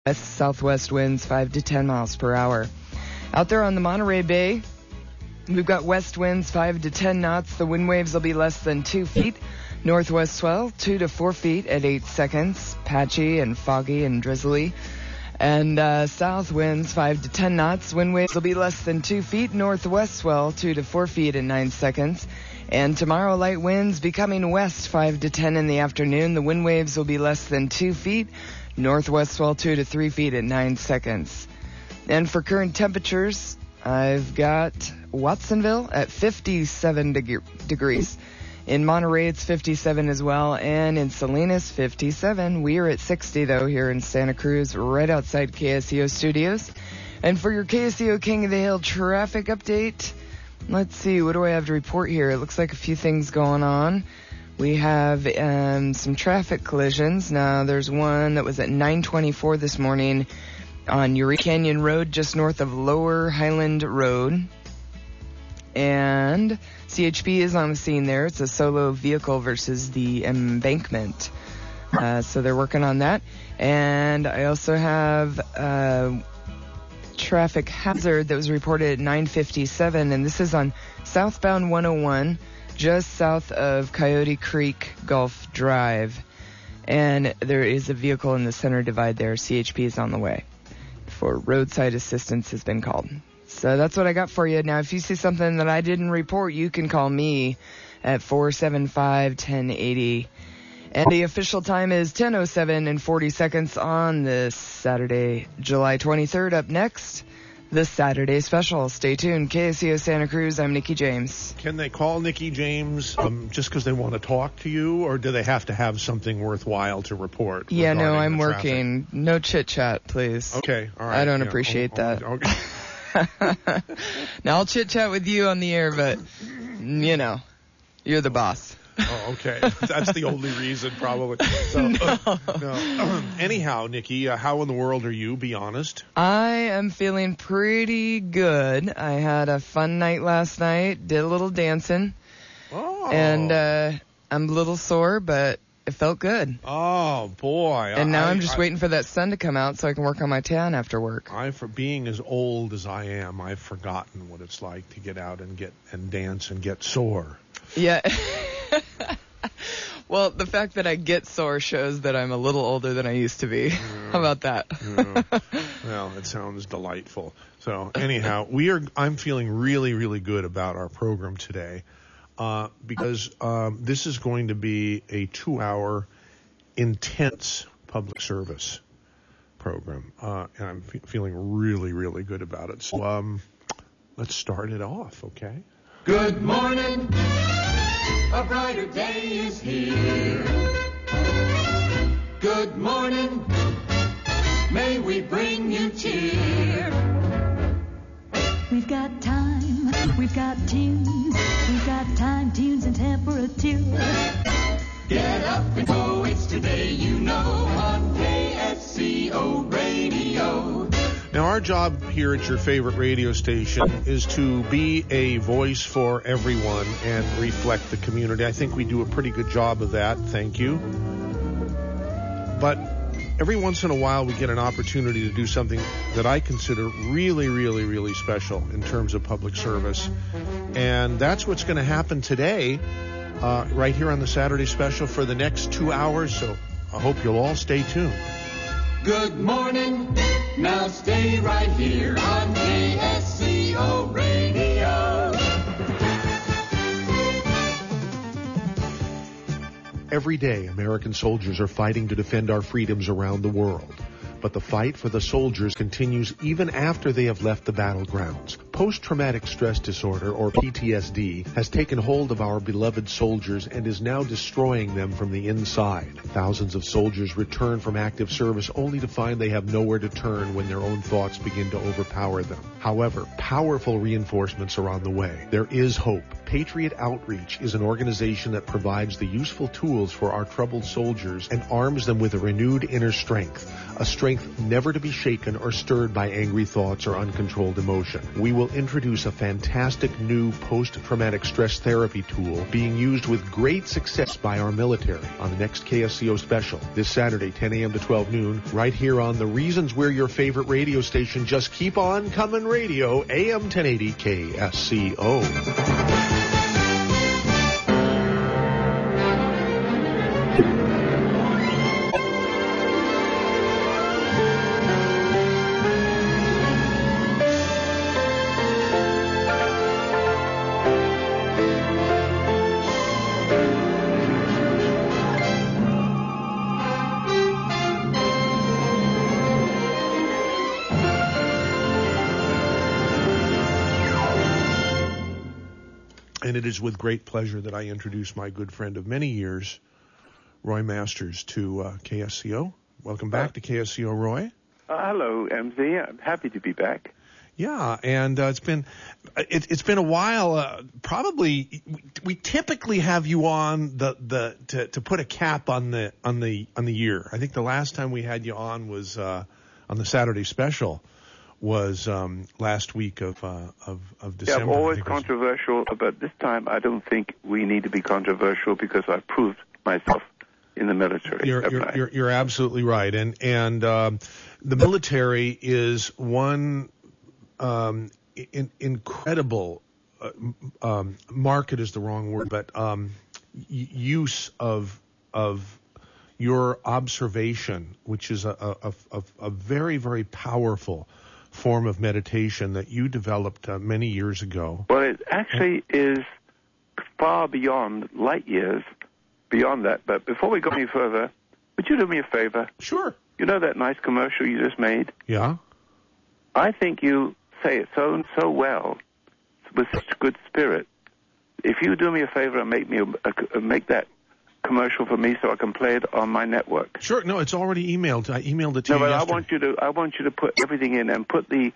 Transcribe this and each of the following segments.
West-southwest winds 5 to 10 miles per hour. Out there on the Monterey Bay, we've got west winds 5 to 10 knots. The wind waves will be less than 2 feet. Northwest swell 2 to 4 feet at 8 seconds. Patchy and foggy and drizzly. And south winds 5 to 10 knots. Wind waves will be less than 2 feet. Northwest swell 2 to 4 feet at 9 seconds. And tomorrow, light winds becoming west 5 to 10 in the afternoon. The wind waves will be less than 2 feet. Northwest swell 2 to 3 feet at 9 seconds. And for current temperatures, I've got Watsonville at 57 degrees. In Monterey, it's 57 as well. And in Salinas, 57. We are at 60, though, here in Santa Cruz, right outside KSEO Studios. And for your KSEO King of the Hill traffic update, let's see, what do I have to report here? It looks like a few things going on. We have some traffic collisions. Now, there's one that was at 9:24 this morning on Eureka Canyon Road, just north of Lower Highland Road. And CHP is on the scene there. It's a solo vehicle versus the embankment. So they're working on that. And I also have traffic hazard that was reported at 9:57, and this is on southbound 101. Just south of Coyote Creek Gulf Drive. And there is a vehicle in the center divide there. CHP is on the way. For roadside assistance has been called. So that's what I got for you. Now, if you see something that I didn't report, you can call me at 475-1080. And the official time is 10:07 and 40 seconds on this Saturday, July 23rd. Up next, the Saturday Special. Stay tuned. KSEO Santa Cruz, I'm Nikki James. Can they call Nikki James just because they want to talk to you, or do they have to have something worthwhile to report? Yeah, no, I'm working. No chit-chat, please. Okay, all right. I don't appreciate that. Okay. Now, I'll chit-chat with you on the air, but, you know, you're the boss. Oh, okay. That's the only reason, probably. So, no. Anyhow, Nikki, how in the world are you? Be honest. I am feeling pretty good. I had a fun night last night. Did a little dancing. Oh. And I'm a little sore, but it felt good. Oh, boy. And now I'm just waiting for that sun to come out so I can work on my tan after work. For being as old as I am, I've forgotten what it's like to get out and dance and get sore. Yeah. Well, the fact that I get sore shows that I'm a little older than I used to be. How about that? Well, it sounds delightful. So anyhow, I'm feeling really, really good about our program today because this is going to be a 2-hour intense public service program. And I'm feeling really, really good about it. So let's start it off, okay? Good morning. A brighter day is here. Good morning. May we bring you cheer. We've got time, we've got tunes, we've got time, tunes, and temperature. Get up and go, it's today, you know, on KSCO Radio. Now, our job here at your favorite radio station is to be a voice for everyone and reflect the community. I think we do a pretty good job of that. Thank you. But every once in a while, we get an opportunity to do something that I consider really, really, really special in terms of public service. And that's what's going to happen today, right here on the Saturday Special for the next 2 hours. So I hope you'll all stay tuned. Good morning. Now stay right here on KSCO Radio. Every day, American soldiers are fighting to defend our freedoms around the world. But the fight for the soldiers continues even after they have left the battlegrounds. Post-traumatic stress disorder, or PTSD, has taken hold of our beloved soldiers and is now destroying them from the inside. Thousands of soldiers return from active service only to find they have nowhere to turn when their own thoughts begin to overpower them. However, powerful reinforcements are on the way. There is hope. Patriot Outreach is an organization that provides the useful tools for our troubled soldiers and arms them with a renewed inner strength, a strength strength never to be shaken or stirred by angry thoughts or uncontrolled emotion. We will introduce a fantastic new post-traumatic stress therapy tool being used with great success by our military on the next KSCO special this Saturday, 10 a.m. to 12 noon, right here on The Reasons We're Your Favorite Radio Station. Just keep on coming radio, AM 1080 KSCO. And it is with great pleasure that I introduce my good friend of many years, Roy Masters, to KSCO. Welcome back to KSCO, Roy. Hello, MZ. I'm happy to be back. Yeah, and it's been a while. Probably we typically have you on to put a cap on the year. I think the last time we had you on was on the Saturday special. Was last week of December. Yeah, I'm always controversial, but this time I don't think we need to be controversial because I've proved myself in the military. You're absolutely right, and the military is one incredible market is the wrong word, but use of your observation, which is a very, very powerful form of meditation that you developed many years ago. Well, it actually is far beyond light years, beyond that. But before we go any further, would you do me a favor? Sure. You know that nice commercial you just made? Yeah. I think you say it so well, with such good spirit. If you do me a favor and make that commercial for me so I can play it on my network. Sure. No, it's already emailed. I emailed it to you but yesterday. I want you to put everything in and put the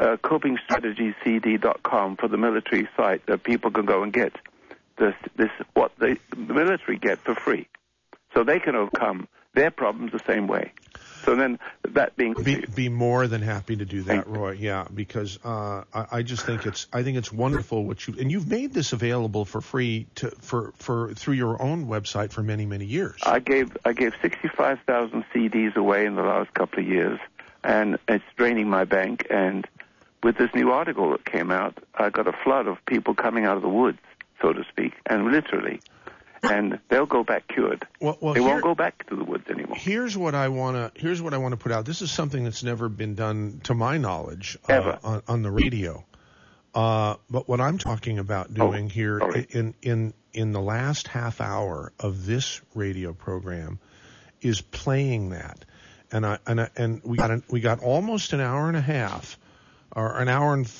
copingstrategiescd.com for the military site that people can go and get what the military get for free, so they can overcome their problems the same way. So then, that being be more than happy to do that, Roy. Yeah, because I just think it's wonderful what you've made this available for free for through your own website for many, many years. I gave 65,000 CDs away in the last couple of years, and it's draining my bank. And with this new article that came out, I got a flood of people coming out of the woods, so to speak, and literally. And they'll go back cured. Well, they won't go back to the woods anymore. Here's what I want to put out. This is something that's never been done, to my knowledge, ever on the radio. But what I'm talking about doing here in the last half hour of this radio program is playing that, and we got almost an hour and a half, or an hour and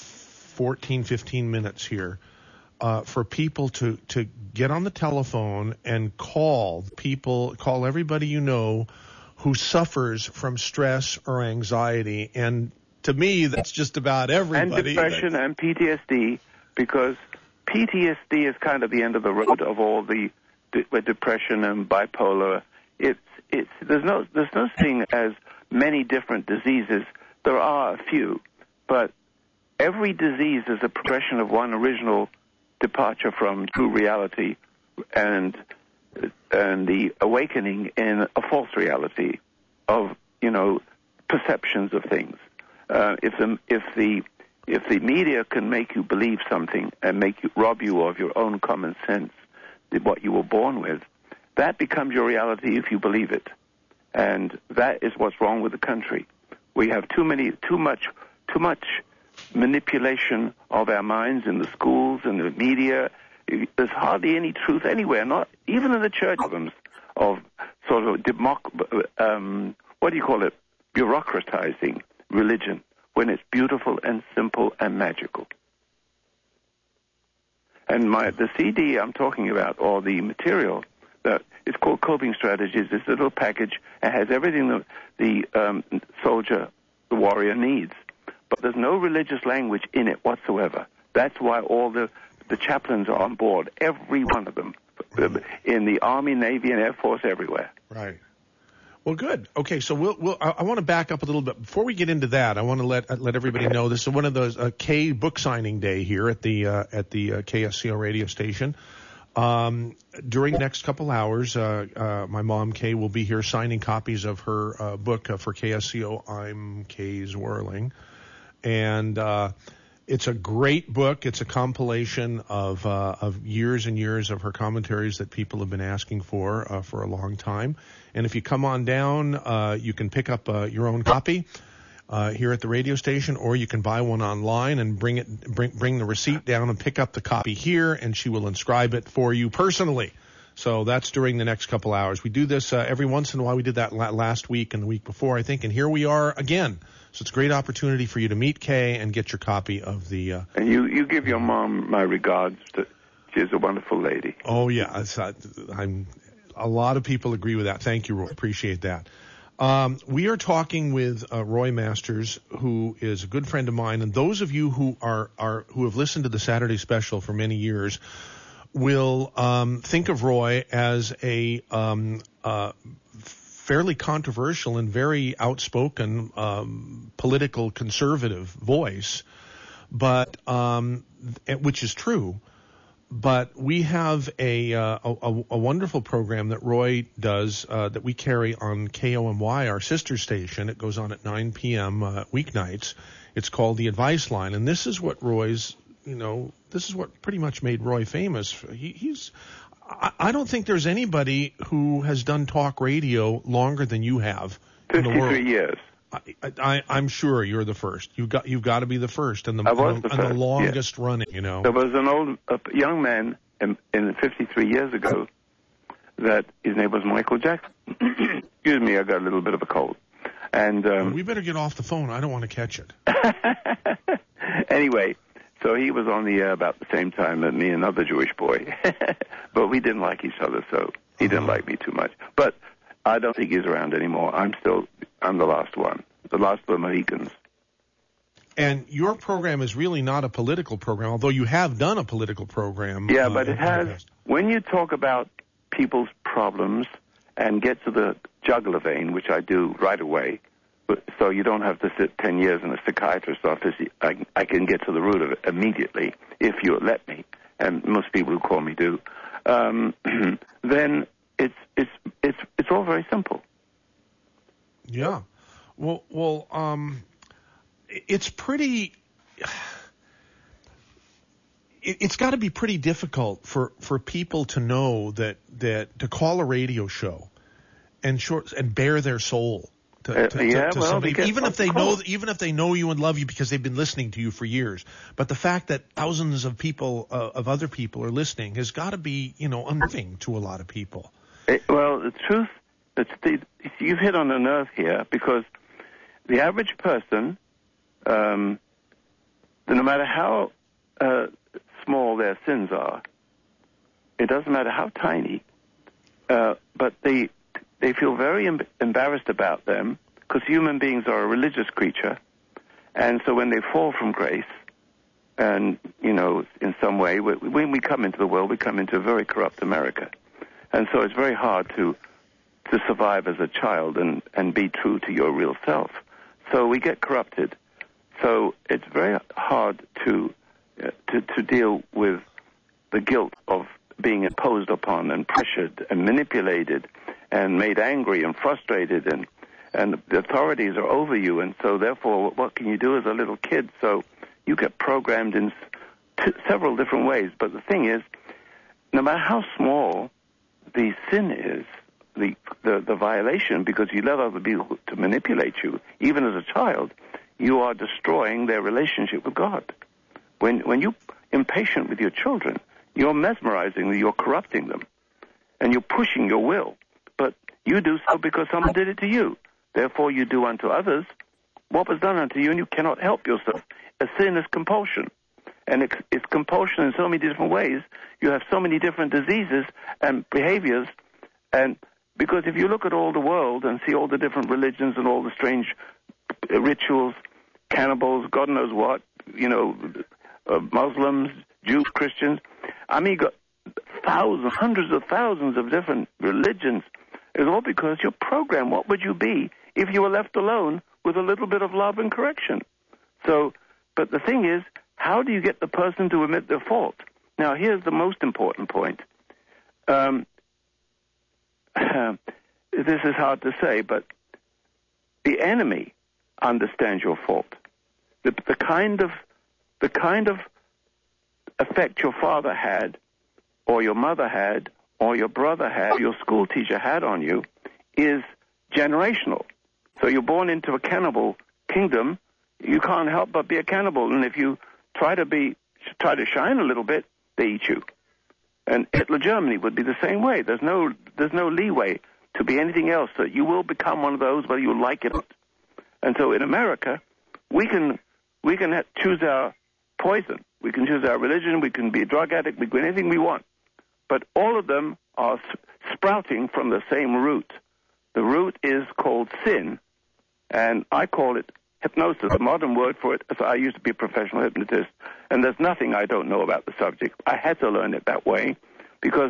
15 minutes here. For people to get on the telephone and call everybody you know who suffers from stress or anxiety. And to me, that's just about everybody. And depression and PTSD, because PTSD is kind of the end of the road of all the depression and bipolar. There's no thing as many different diseases. There are a few, but every disease is a progression of one original departure from true reality and the awakening in a false reality of perceptions of things. If the media can make you believe something and rob you of your own common sense, what you were born with, that becomes your reality if you believe it, and that is what's wrong with the country. We have too much manipulation of our minds in the schools and the media. There's hardly any truth anywhere, not even in the church of sort of bureaucratizing religion, when it's beautiful and simple and magical. And the CD I'm talking about, or the material, it's called Coping Strategies. This little package, it has everything the soldier, the warrior needs. But there's no religious language in it whatsoever. That's why all the chaplains are on board, every one of them, in the Army, Navy, and Air Force, everywhere. Right. Well, good. Okay, so I want to back up a little bit before we get into that. I want to let everybody know this is one of those K book signing day here at the KSCO radio station. During the next couple hours, my mom Kay will be here signing copies of her book for KSCO. I'm Kay's Whirling, and it's a great book. It's a compilation of years and years of her commentaries that people have been asking for a long time. And if you come on down, you can pick up your own copy here at the radio station, or you can buy one online and bring the receipt down and pick up the copy here, and she will inscribe it for you personally. So that's during the next couple hours. We do this every once in a while. We did that last week and the week before, I think, and here we are again. So it's a great opportunity for you to meet Kay and get your copy of the... and you give your mom my regards. She's a wonderful lady. Oh, yeah. A lot of people agree with that. Thank you, Roy. Appreciate that. We are talking with Roy Masters, who is a good friend of mine, and those of you who who have listened to the Saturday Special for many years will think of Roy as a fairly controversial and very outspoken political conservative voice, but which is true. But we have a wonderful program that Roy does that we carry on KOMY, our sister station. It goes on at 9 p.m. Weeknights. It's called The Advice Line, and this is what this is what pretty much made Roy famous. I don't think there's anybody who has done talk radio longer than you have in the world. 53 years. I'm sure you're the first. You've got to be the first and the longest running. There was an young man in 53 years ago that his name was Michael Jackson. Excuse me, I got a little bit of a cold. And we better get off the phone. I don't want to catch it. Anyway, so he was on the air about the same time that me, another Jewish boy, but we didn't like each other, so he didn't like me too much. But I don't think he's around anymore. I'm the last one, the last of the Mohicans. And your program is really not a political program, although you have done a political program. Yeah, but it has, when you talk about people's problems and get to the jugular vein, which I do right away, so you don't have to sit 10 years in a psychiatrist's office, I can get to the root of it immediately, if you let me, and most people who call me do, then it's all very simple. Yeah. Well, it's pretty. It's got to be pretty difficult for people to know that to call a radio show and bare their soul to somebody, even if they know you and love you because they've been listening to you for years. But the fact that thousands of people of other people are listening has got to be unnerving to a lot of people. Well, the truth, you've hit on a nerve here, because the average person, no matter how small their sins are, it doesn't matter how tiny, but they feel very embarrassed about them, because human beings are a religious creature, and so when they fall from grace, and, in some way, when we come into the world, we come into a very corrupt America. And so it's very hard to survive as a child and be true to your real self. So we get corrupted. So it's very hard to deal with the guilt of being imposed upon and pressured and manipulated and made angry and frustrated, and the authorities are over you. And so therefore, what can you do as a little kid? So you get programmed in several different ways. But the thing is, no matter how small the sin is, the violation, because you let other people to manipulate you, even as a child, you are destroying their relationship with God. When you're impatient with your children, you're mesmerizing them, you're corrupting them, and you're pushing your will. But you do so because someone did it to you. Therefore, you do unto others what was done unto you, and you cannot help yourself. A sin is compulsion. And it's compulsion in so many different ways. You have so many different diseases and behaviors. And because if you look at all the world and see all the different religions and all the strange rituals, cannibals, God knows what, Muslims, Jews, Christians, I mean, you got hundreds of thousands of different religions It's all because you're programmed. What would you be if you were left alone with a little bit of love and correction? So, but the thing is, how do you get the person to admit their fault? Now, here's the most important point. This is hard to say, but the enemy understands your fault. The kind of effect your father had, or your mother had, or your brother had, your school teacher had on you, is generational. So you're born into a cannibal kingdom. You can't help but be a cannibal, and if you try to shine a little bit, they eat you. And Hitler Germany would be the same way. There's no leeway to be anything else. So you will become one of those whether you like it or not. And so in America, we can choose our poison. We can choose our religion. We can be a drug addict. We can do anything we want. But all of them are sprouting from the same root. The root is called sin, and I call it hypnosis, a modern word for it, as I used to be a professional hypnotist, and there's nothing I don't know about the subject. I had to learn it that way because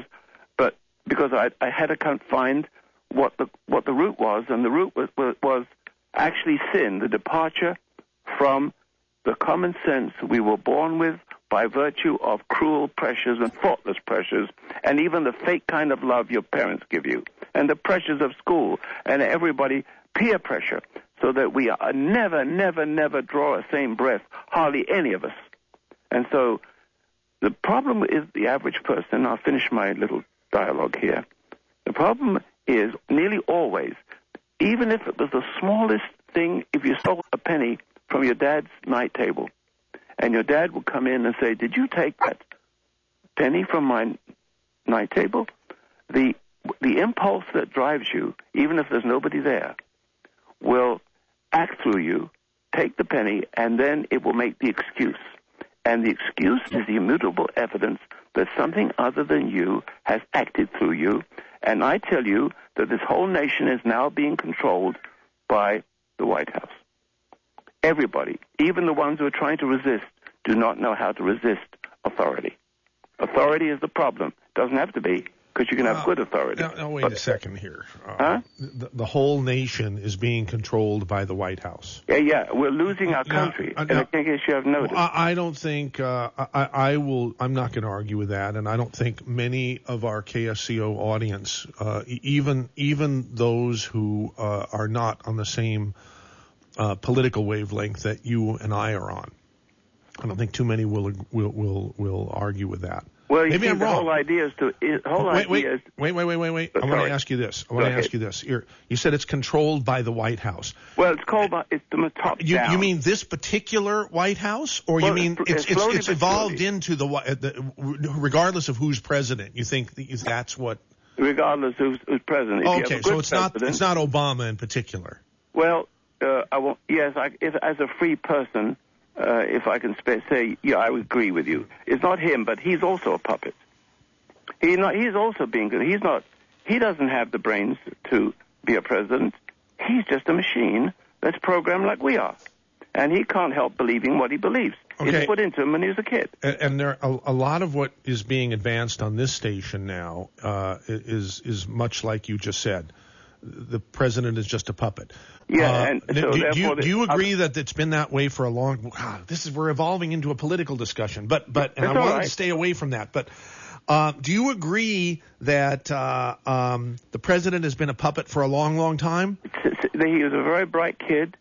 I had to find what the root was, and the root was actually sin, the departure from the common sense we were born with by virtue of cruel pressures and thoughtless pressures, and even the fake kind of love your parents give you, and the pressures of school, and everybody, peer pressure, so that we never draw a same breath, hardly any of us. And so the problem is the average person. I'll finish my little dialogue here. The problem is nearly always, even if it was the smallest thing, if you stole a penny from your dad's night table, and your dad would come in and say, "Did you take that penny from my night table?" The impulse that drives you, even if there's nobody there, will act through you, take the penny, and then it will make the excuse. And the excuse is the immutable evidence that something other than you has acted through you. And I tell you that this whole nation is now being controlled by the White House. Everybody, even the ones who are trying to resist, do not know how to resist authority. Authority is the problem. Doesn't have to be, because you can have good authority. Now wait a second here. The whole nation is being controlled by the White House. Yeah. We're losing our country. And I guess you have noticed. I don't think I'm not going to argue with that, and I don't think many of our KSCO audience, even those who are not on the same political wavelength that you and I are on, I don't think too many will argue with that. Well, maybe I'm wrong. The whole idea is Wait. I want to ask you this. You said it's controlled by the White House. Well, it's from the top down. You mean this particular White House, or you mean it's evolved into the regardless of who's president? You think that's what? Regardless who's president. Okay, so it's not Obama in particular. Well, I won't. Yes, as a free person. If I can say, yeah, I would agree with you. It's not him, but he's also a puppet. He's also being good. He doesn't have the brains to be a president. He's just a machine that's programmed like we are. And he can't help believing what he believes. Okay. It's put into him when he was a kid. And there a lot of what is being advanced on this station now is much like you just said. The president is just a puppet. Yeah, and so do you agree that it's been that way for a long? We're evolving into a political discussion, but I want to stay away from that. But do you agree that the president has been a puppet for a long, long time? He was a very bright kid.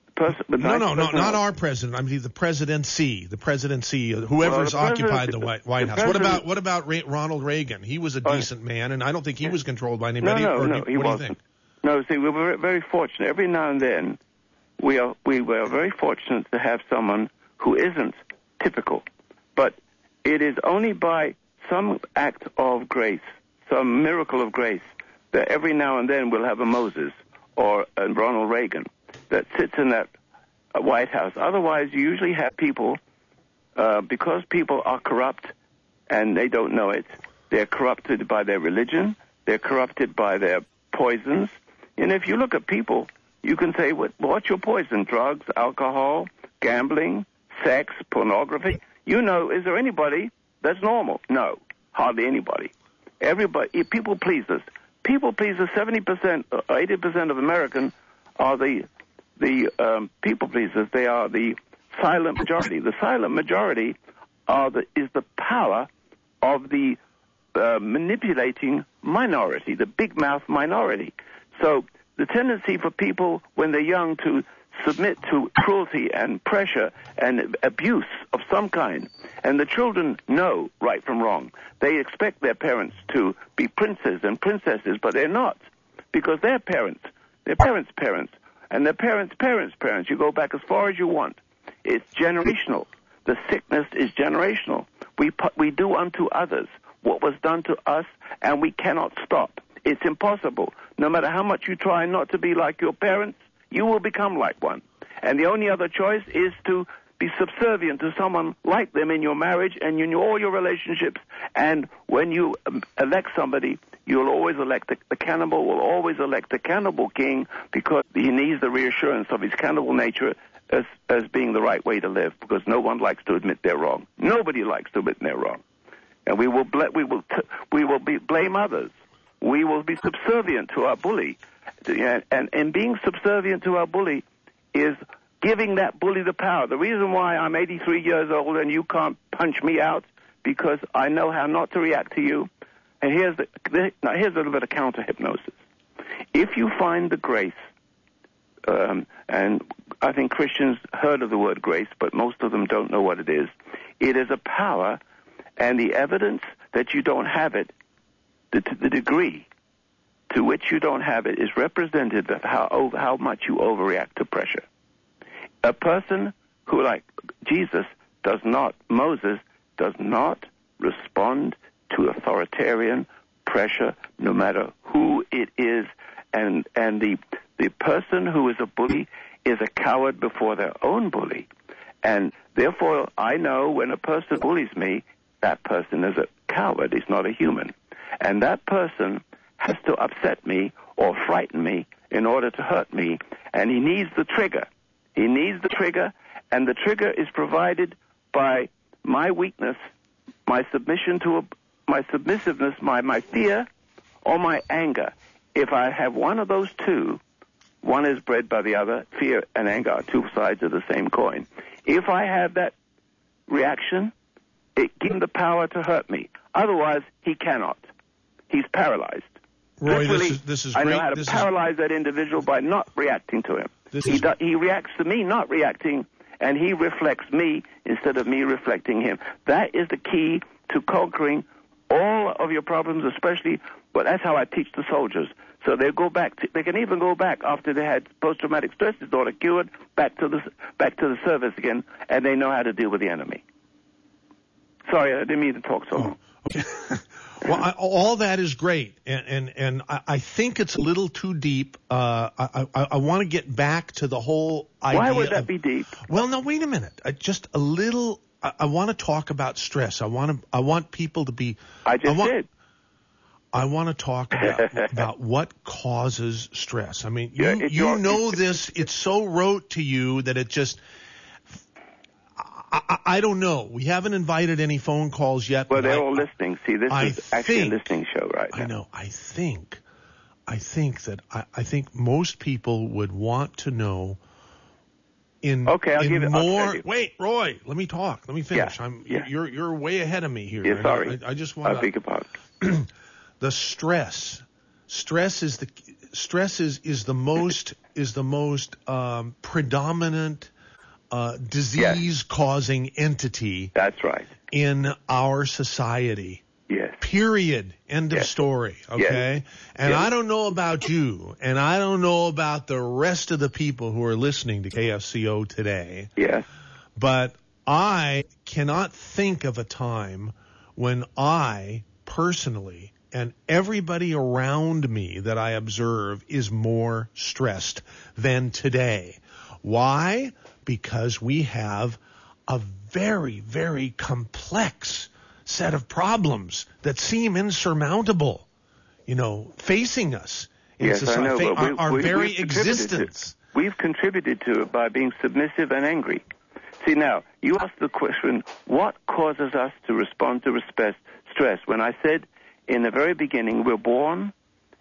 No, not our president. I mean the presidency, whoever's occupied the White House. What about Ronald Reagan? He was a decent man, and I don't think he was controlled by anybody. No, what he wasn't. Do you think? No, see, we were very fortunate. Every now and then, we were very fortunate to have someone who isn't typical. But it is only by some act of grace, some miracle of grace, that every now and then we'll have a Moses or a Ronald Reagan that sits in that White House. Otherwise, you usually have people, because people are corrupt and they don't know it. They're corrupted by their religion. They're corrupted by their poisons. And if you look at people, you can say, what's your poison? Drugs, alcohol, gambling, sex, pornography? Is there anybody that's normal? No, hardly anybody. Everybody, people pleasers. people pleasers, 70%, 80% of Americans are the people pleasers. They are the silent majority. The silent majority is the power of the manipulating minority, the big mouth minority. So the tendency for people when they're young to submit to cruelty and pressure and abuse of some kind, and the children know right from wrong. They expect their parents to be princes and princesses, but they're not, because their parents, parents, and their parents' parents. You go back as far as you want. It's generational. The sickness is generational. We do unto others what was done to us, and we cannot stop. It's impossible. No matter how much you try not to be like your parents, you will become like one. And the only other choice is to be subservient to someone like them in your marriage and in all your relationships. And when you elect somebody, you'll always elect the cannibal, will always elect the cannibal king, because he needs the reassurance of his cannibal nature as being the right way to live, because no one likes to admit they're wrong. Nobody likes to admit they're wrong. And we will blame others. We will be subservient to our bully. And being subservient to our bully is giving that bully the power. The reason why I'm 83 years old and you can't punch me out, because I know how not to react to you. And here's a little bit of counter-hypnosis. If you find the grace, and I think Christians heard of the word grace, but most of them don't know what it is. It is a power, and the evidence that you don't have it, the degree to which you don't have it, is representative of how much you overreact to pressure. A person who, like Moses does not respond to authoritarian pressure, no matter who it is, and the person who is a bully is a coward before their own bully. And therefore, I know when a person bullies me, that person is a coward. He's not a human. And that person has to upset me or frighten me in order to hurt me. And he needs the trigger. He needs the trigger, and the trigger is provided by my weakness, my submissiveness, my fear, or my anger. If I have one of those two, one is bred by the other. Fear and anger are two sides of the same coin. If I have that reaction, it gives him the power to hurt me. Otherwise, he cannot. He's paralyzed. Roy, this is I great. know how to paralyze that individual by not reacting to him. He reacts to me not reacting, and he reflects me instead of me reflecting him. That is the key to conquering all of your problems, especially, but that's how I teach the soldiers. So they can even go back after they had post-traumatic stress disorder cured, back to the service again, and they know how to deal with the enemy. Sorry, I didn't mean to talk so long. Okay. Well, all that is great, and I think it's a little too deep. I want to get back to the whole idea. Why would that be deep? Well, no, wait a minute. Just a little. I want to talk about stress. I want people to be. I did. I want to talk about what causes stress. I mean, you know this. It's so rote to you that it just. I don't know. We haven't invited any phone calls yet. Well, they're all listening. See, this is actually a listening show right now. I know. I think most people would want to know Okay, I'll give it more. Wait, Roy, let me talk. Let me finish. Yeah. You're way ahead of me here. Yeah, sorry. I just want to. I beg your pardon. The stress. Stress is the most predominant disease-causing entity. That's right. In our society. Yes. Period. End of story. Okay? Yes. And I don't know about you, and I don't know about the rest of the people who are listening to KFCO today. Yes. But I cannot think of a time when I personally and everybody around me that I observe is more stressed than today. Why? Because we have a very, very complex set of problems that seem insurmountable, facing us in society, I know, our very existence. We've contributed to it by being submissive and angry. See, now, you asked the question, what causes us to respond to stress? When I said in the very beginning, we're born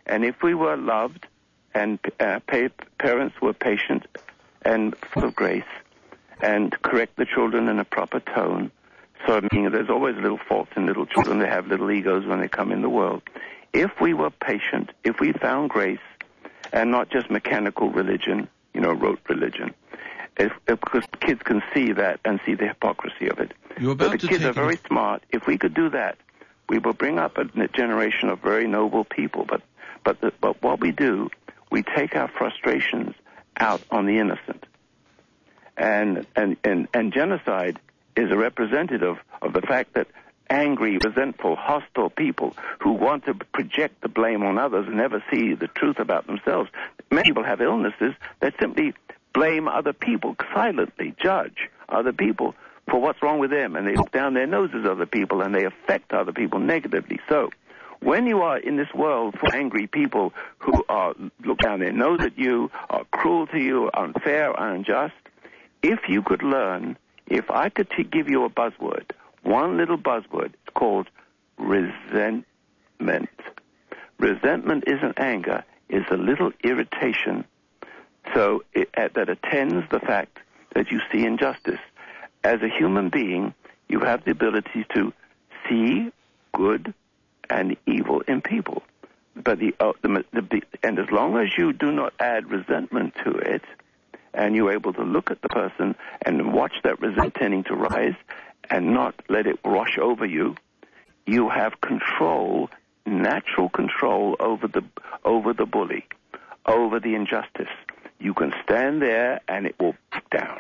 And if we were loved and parents were patient and full of grace and correct the children in a proper tone, so meaning there's always little faults in little children. They have little egos when they come in the world. If we were patient, if we found grace and not just mechanical religion, rote religion, because kids can see that and see the hypocrisy of it. But the kids are very smart. If we could do that, we will bring up a generation of very noble people. But what we do, we take our frustrations out on the innocent. And genocide is a representative of the fact that angry, resentful, hostile people who want to project the blame on others and never see the truth about themselves. Many people have illnesses that simply blame other people, silently judge other people for what's wrong with them, and they look down their noses at other people, and they affect other people negatively. So when you are in this world for angry people who look down their nose at you, are cruel to you, unfair, unjust, if you could learn, if I could give you a buzzword, one little buzzword, it's called resentment. Resentment isn't anger, it's a little irritation. So that attends the fact that you see injustice. As a human being, you have the ability to see good and evil in people. But and as long as you do not add resentment to it, and you're able to look at the person and watch that resentment tending to rise and not let it rush over you, you have control, natural control over the bully, over the injustice. You can stand there and it will break down.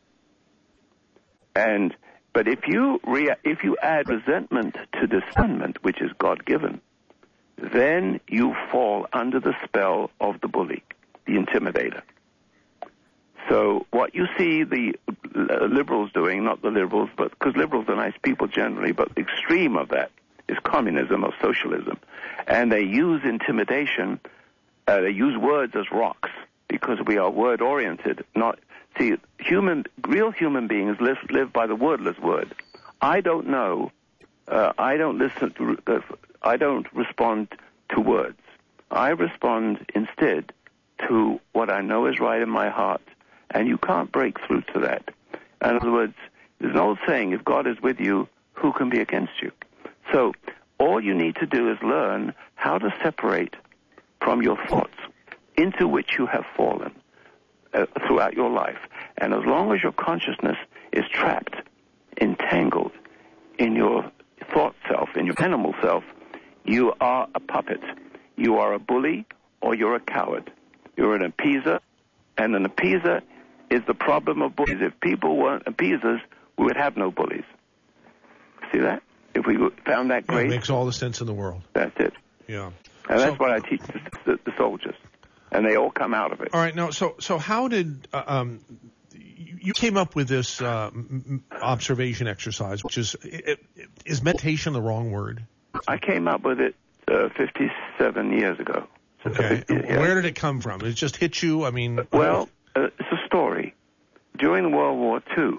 But if you add resentment to discernment, which is God-given, then you fall under the spell of the bully, the intimidator. So what you see the liberals doing, not the liberals, but because liberals are nice people generally, but the extreme of that is communism or socialism. And they use intimidation, they use words as rocks, because we are word-oriented. Real human beings live by the wordless word. I don't know. I don't listen to. I don't respond to words. I respond instead to what I know is right in my heart, and you can't break through to that. In other words, there's an old saying: "If God is with you, who can be against you?" So all you need to do is learn how to separate from your thoughts, into which you have fallen throughout your life. And as long as your consciousness is trapped, entangled in your thought self, in your animal self, you are a puppet. You are a bully or you're a coward. You're an appeaser, and an appeaser is the problem of bullies. If people weren't appeasers, we would have no bullies. See that? If we found that great. It makes all the sense in the world. That's it. Yeah. And that's what I teach the soldiers. And they all come out of it. All right. Now, so how did you came up with this observation exercise, which is meditation the wrong word? I came up with it 57 years ago. Okay. Where did it come from? It just hit you? I mean... Well, it's a story. During World War II,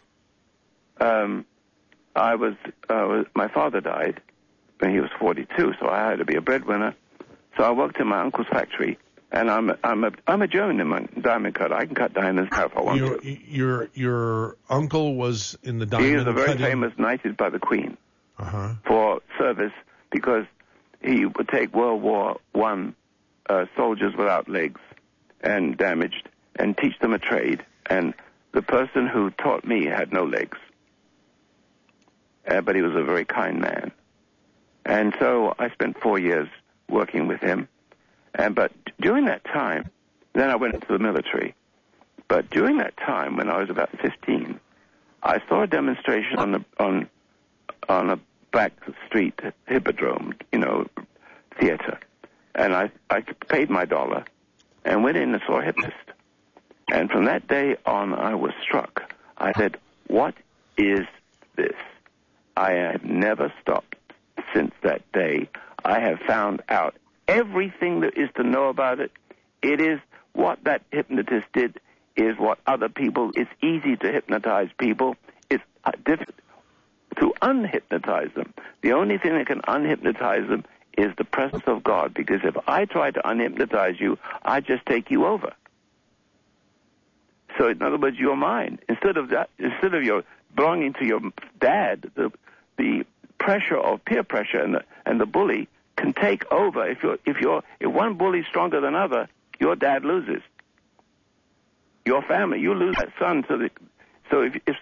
my father died when he was 42, so I had to be a breadwinner. So I worked in my uncle's factory, and I'm a diamond cutter. I can cut diamonds if I want to. Your uncle was in the diamond. He is a very famous knighted by the Queen for service, because he would take World War I soldiers without legs and damaged and teach them a trade. And the person who taught me had no legs, but he was a very kind man. And so I spent 4 years working with him. But during that time, then I went into the military. But during that time, when I was about 15, I saw a demonstration on a back street hippodrome, theater. And I paid my $1 and went in and saw a hypnotist. And from that day on, I was struck. I said, what is this? I have never stopped since that day. I have found out everything there is to know about it. It is what that hypnotist did is what other people, it's easy to hypnotize people. It's difficult to unhypnotize them. The only thing that can unhypnotize them is the presence of God, because if I try to unhypnotize you, I just take you over. So in other words, you're mine. Instead of your belonging to your dad, the pressure of peer pressure and the bully can take over. If one bully's stronger than other, your dad loses. Your family, you lose that son. So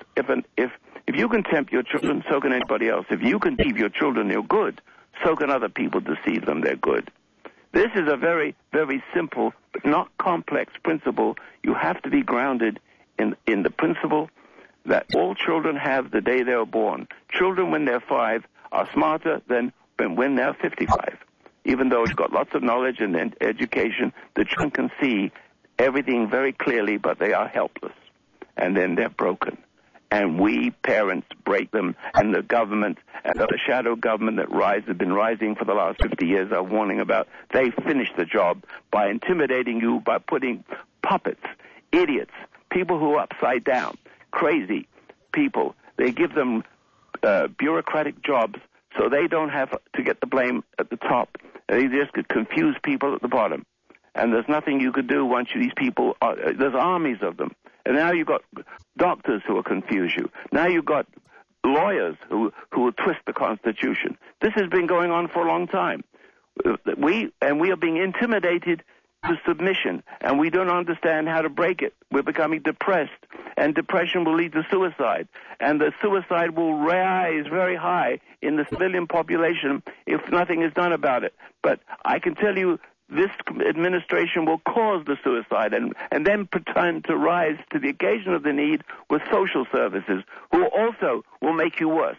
if you can tempt your children, so can anybody else. If you can deceive your children they're good, so can other people deceive them they're good. This is a very, very simple but not complex principle. You have to be grounded in the principle that all children have the day they were born. Children, when they're 5, are smarter than when they're 55. Even though it's got lots of knowledge and education, the children can see everything very clearly, but they are helpless. And then they're broken. And we parents break them, and the government and the shadow government that has been rising for the last 50 years are warning about. They finish the job by intimidating you, by putting puppets, idiots, people who are upside down, crazy people. They give them bureaucratic jobs so they don't have to get the blame at the top. They just could confuse people at the bottom. And there's nothing you could do once these people there's armies of them. And now you've got doctors who will confuse you. Now you've got lawyers who will twist the Constitution. This has been going on for a long time. We are being intimidated to submission, and we don't understand how to break it. We're becoming depressed, and depression will lead to suicide. And the suicide will rise very high in the civilian population if nothing is done about it. But I can tell you, this administration will cause the suicide and then pretend to rise to the occasion of the need with social services, who also will make you worse.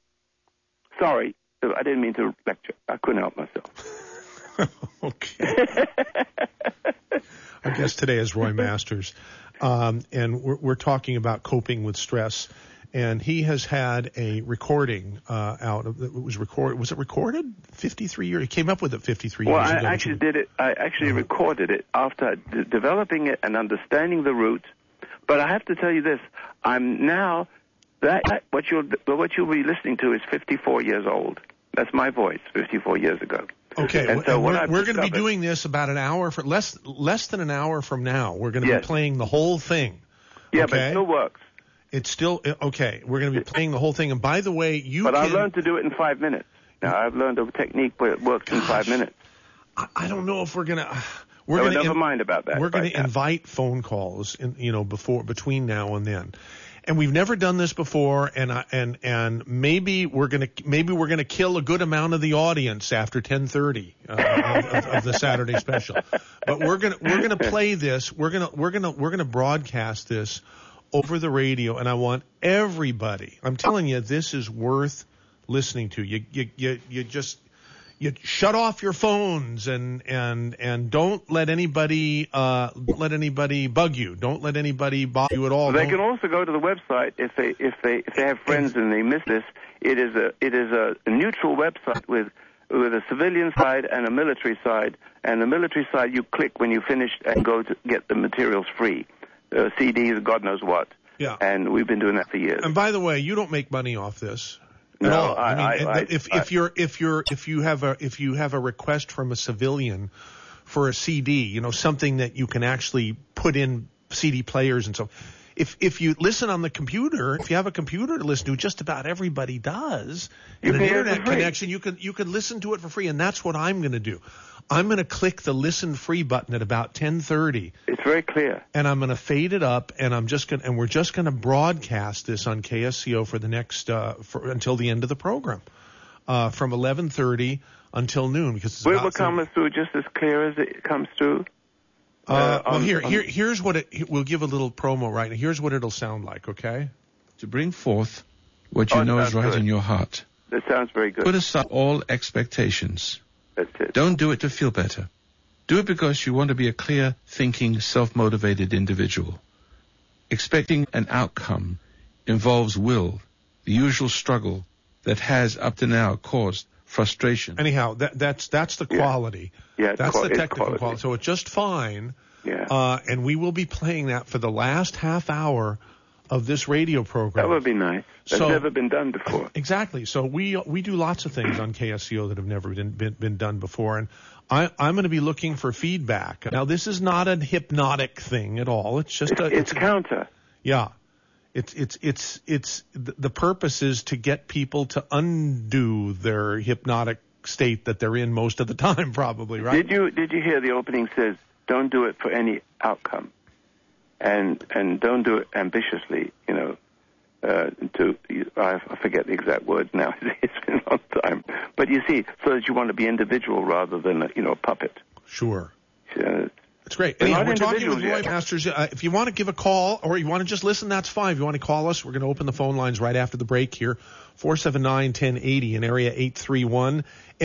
Sorry, I didn't mean to lecture. I couldn't help myself. Okay. Our guest today is Roy Masters, and we're talking about coping with stress. And he has had a recording out. It was recorded. Was it recorded? 53 years. He came up with it 53 years ago. Well, I actually did it. I actually recorded it after developing it and understanding the root. But I have to tell you this: I'm now what you'll be listening to is 54 years old. That's my voice 54 years ago. Okay, and so we're going to be doing this about an hour for less than an hour from now. We're going to be playing the whole thing. Yeah, okay? But it still works. It's still okay. We're going to be playing the whole thing. And by the way, But I learned to do it in 5 minutes. Now I've learned a technique where it works in 5 minutes. I don't know if we're going to. Never mind about that. We're going to invite phone calls, between now and then. And we've never done this before, and maybe we're gonna kill a good amount of the audience after 10:30 of the Saturday special. But we're gonna play this. We're gonna broadcast this over the radio, and I want everybody. I'm telling you, this is worth listening to. You shut off your phones and don't let anybody bug you. Don't let anybody bother you at all. They can also go to the website if they have friends and they miss this. It is a neutral website with a civilian side and a military side. And the military side you click when you finish and go to get the materials free, CDs, God knows what. Yeah. And we've been doing that for years. And by the way, you don't make money off this. No, if you have a request from a civilian for a CD, something that you can actually put in CD players and so. If you listen on the computer, if you have a computer to listen to, just about everybody does. And an internet connection, you can listen to it for free, and that's what I'm going to do. I'm going to click the listen free button at about 10:30. It's very clear. And I'm going to fade it up, and we're just going to broadcast this on KSCO for the next until the end of the program, from 11:30 until noon, because it's will it come through just as clear as it comes through? Here's what we'll give a little promo right now. Here's what it'll sound like, okay? To bring forth what you know is right in your heart. That sounds very good. Put aside all expectations. That's it. Don't do it to feel better. Do it because you want to be a clear, thinking, self-motivated individual. Expecting an outcome involves will, the usual struggle that has up to now caused frustration. Anyhow, that's the quality. Yeah, that's the technical quality. So it's just fine. Yeah. And we will be playing that for the last half hour of this radio program. That would be nice. That's never been done before. Exactly. So we do lots of things on KSCO that have never been done before, and I'm going to be looking for feedback. Now, this is not a hypnotic thing at all. It's just it's counter. Yeah. It's the purpose is to get people to undo their hypnotic state that they're in most of the time, probably, right? Did you hear the opening says, don't do it for any outcome, and don't do it ambitiously, I forget the exact words now. It's been a long time. But you see, so that you want to be individual rather than a puppet. Sure. That's great. We're We're talking with Roy Masters. If you want to give a call or you want to just listen, that's fine. If you want to call us, we're going to open the phone lines right after the break here. 479-1080 in area 831.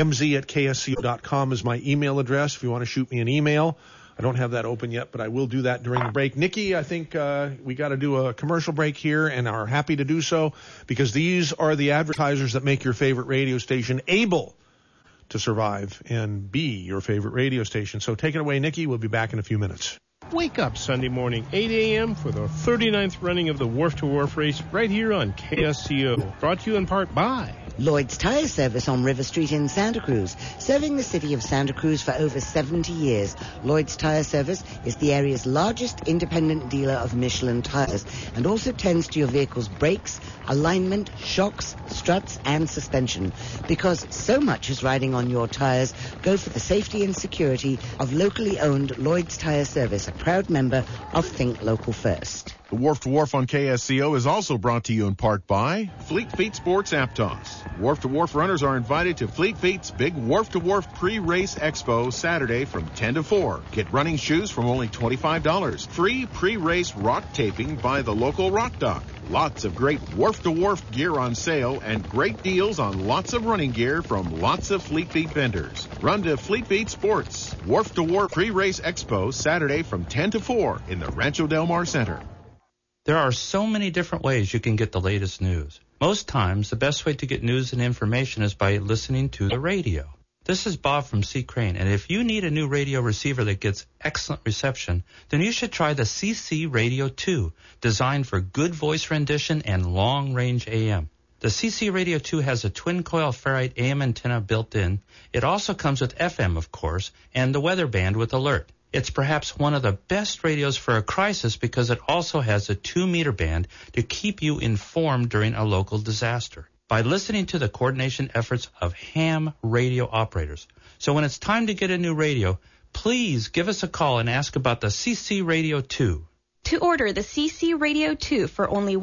mz@ksco.com is my email address if you want to shoot me an email. I don't have that open yet, but I will do that during the break. Nikki, I think we got to do a commercial break here and are happy to do so because these are the advertisers that make your favorite radio station able to survive and be your favorite radio station. So take it away, Nikki. We'll be back in a few minutes. Wake up Sunday morning, 8 a.m. for the 39th running of the Wharf to Wharf race right here on KSCO. Brought to you in part by Lloyd's Tire Service on River Street in Santa Cruz. Serving the city of Santa Cruz for over 70 years, Lloyd's Tire Service is the area's largest independent dealer of Michelin tires and also tends to your vehicle's brakes, alignment, shocks, struts, and suspension. Because so much is riding on your tires, go for the safety and security of locally owned Lloyd's Tire Service, a proud member of Think Local First. The Wharf to Wharf on KSCO is also brought to you in part by Fleet Feet Sports App Toss. Wharf to Wharf runners are invited to Fleet Feet's big Wharf to Wharf pre-race expo Saturday from 10 to 4. Get running shoes from only $25. Free pre-race rock taping by the local rock dock. Lots of great Wharf to Wharf gear on sale and great deals on lots of running gear from lots of Fleet Feet vendors. Run to Fleet Feet Sports. Wharf to Wharf pre-race expo Saturday from 10 to 4 in the Rancho Del Mar Center. There are so many different ways you can get the latest news. Most times, the best way to get news and information is by listening to the radio. This is Bob from C. Crane, and if you need a new radio receiver that gets excellent reception, then you should try the CC Radio 2, designed for good voice rendition and long-range AM. The CC Radio 2 has a twin-coil ferrite AM antenna built in. It also comes with FM, of course, and the weather band with alert. It's perhaps one of the best radios for a crisis because it also has a 2-meter band to keep you informed during a local disaster by listening to the coordination efforts of ham radio operators. So when it's time to get a new radio, please give us a call and ask about the CC Radio 2. To order the CC Radio 2 for only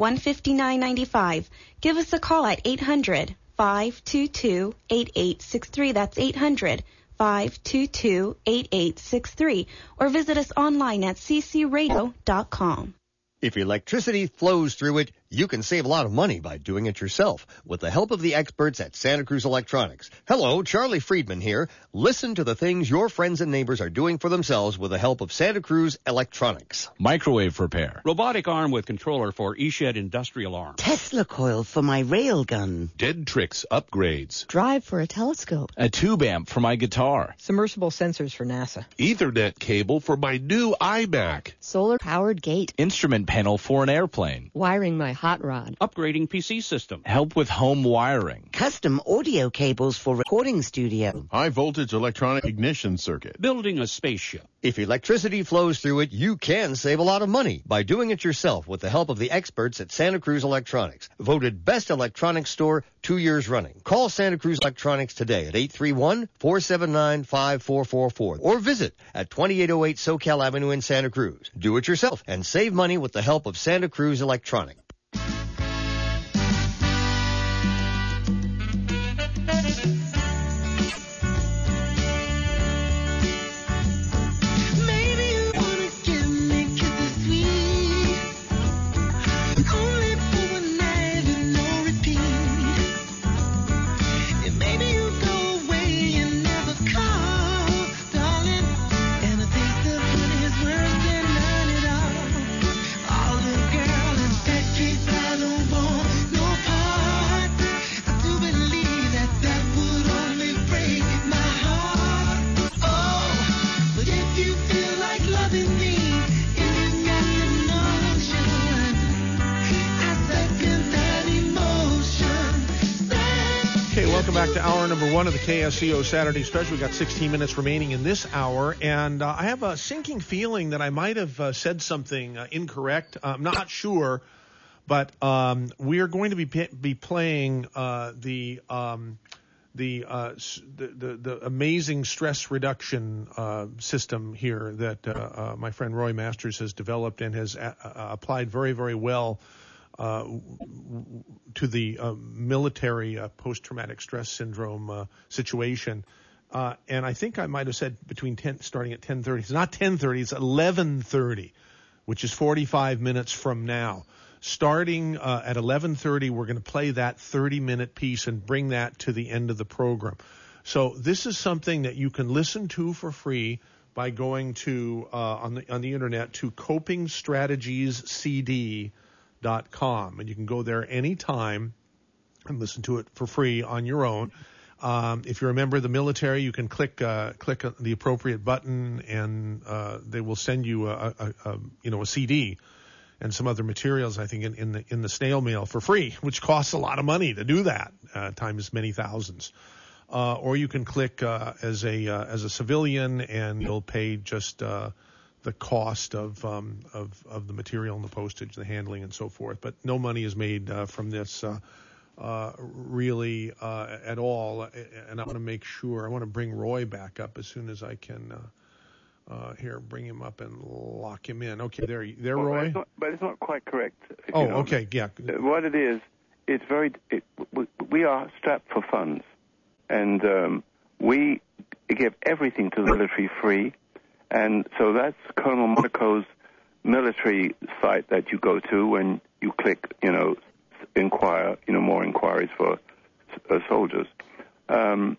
$159.95, give us a call at 800-522-8863. That's 800-522-8863, or visit us online at ccradio.com. If electricity flows through it, you can save a lot of money by doing it yourself with the help of the experts at Santa Cruz Electronics. Hello, Charlie Friedman here. Listen to the things your friends and neighbors are doing for themselves with the help of Santa Cruz Electronics. Microwave repair. Robotic arm with controller for eShed industrial arm. Tesla coil for my rail gun. Dead Tricks upgrades. Drive for a telescope. A tube amp for my guitar. Submersible sensors for NASA. Ethernet cable for my new iMac. Solar-powered gate. Instrument panel for an airplane. Wiring my hot rod. Upgrading PC system. Help with home wiring. Custom audio cables for recording studio. High voltage electronic ignition circuit. Building a spaceship. If electricity flows through it, you can save a lot of money by doing it yourself with the help of the experts at Santa Cruz Electronics. Voted best electronics store 2 years running. Call Santa Cruz Electronics today at 831-479-5444 or visit at 2808 SoCal Avenue in Santa Cruz. Do it yourself and save money with the help of Santa Cruz Electronics. All the girl is Welcome back to hour number one of the KSCO Saturday Special. We've got 16 minutes remaining in this hour, and I have a sinking feeling that I might have said something incorrect. I'm not sure, but we are going to be playing the amazing stress reduction system here that my friend Roy Masters has developed and has applied very, very well to the military post-traumatic stress syndrome situation. And I think I might have said starting at 10:30. It's not 10:30, it's 11:30, which is 45 minutes from now. Starting at 11:30, we're going to play that 30-minute piece and bring that to the end of the program. So this is something that you can listen to for free by going to on the internet to copingstrategiescd.com, and you can go there anytime and listen to it for free on your own. If you're a member of the military, you can click the appropriate button, and they will send you a CD and some other materials, I think, in the snail mail for free, which costs a lot of money to do that, times many thousands. Or you can click as a civilian, and you'll pay just the cost of the material and the postage, the handling, and so forth. But no money is made from this really at all. And I want to make sure. I want to bring Roy back up as soon as I can. Here, bring him up and lock him in. Okay, there, Roy. But it's not quite correct. Okay, yeah. What it is, it's we are strapped for funds, and we give everything to the military free, and so that's Colonel Monaco's military site that you go to when you click, inquire, more inquiries for soldiers, but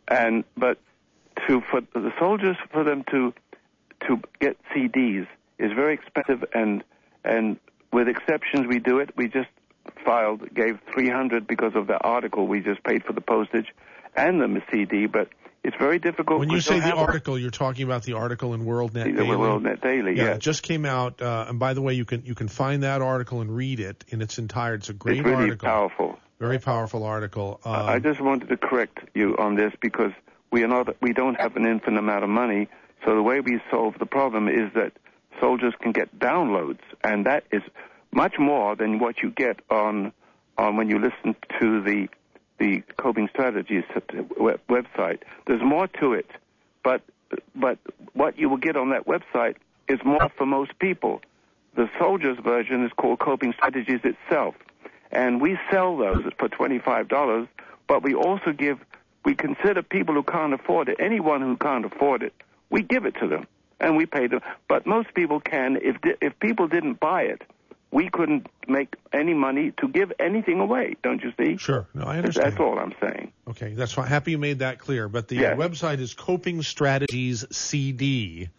for the soldiers, for them to get CDs is very expensive, and with exceptions we do it. We just gave $300 because of the article. We just paid for the postage and the CD, but it's very difficult. When you say the article, you're talking about the article in WorldNet Daily. The WorldNet Daily, yeah. It just came out, and by the way, you can find that article and read it in its entirety. It's a great article. It's really powerful. Very powerful article. I just wanted to correct you on this because we don't have an infinite amount of money. So the way we solve the problem is that soldiers can get downloads, and that is much more than what you get on when you listen to the Coping Strategies website. There's more to it, but what you will get on that website is more for most people. The soldiers' version is called Coping Strategies itself, and we sell those for $25, but we also we consider people who can't afford it, anyone who can't afford it, we give it to them, and we pay them. But most people can. If people didn't buy it, we couldn't make any money to give anything away, don't you see? Sure. No, I understand. That's all I'm saying. Okay, that's fine. Happy you made that clear. But the website is Coping Strategies CD,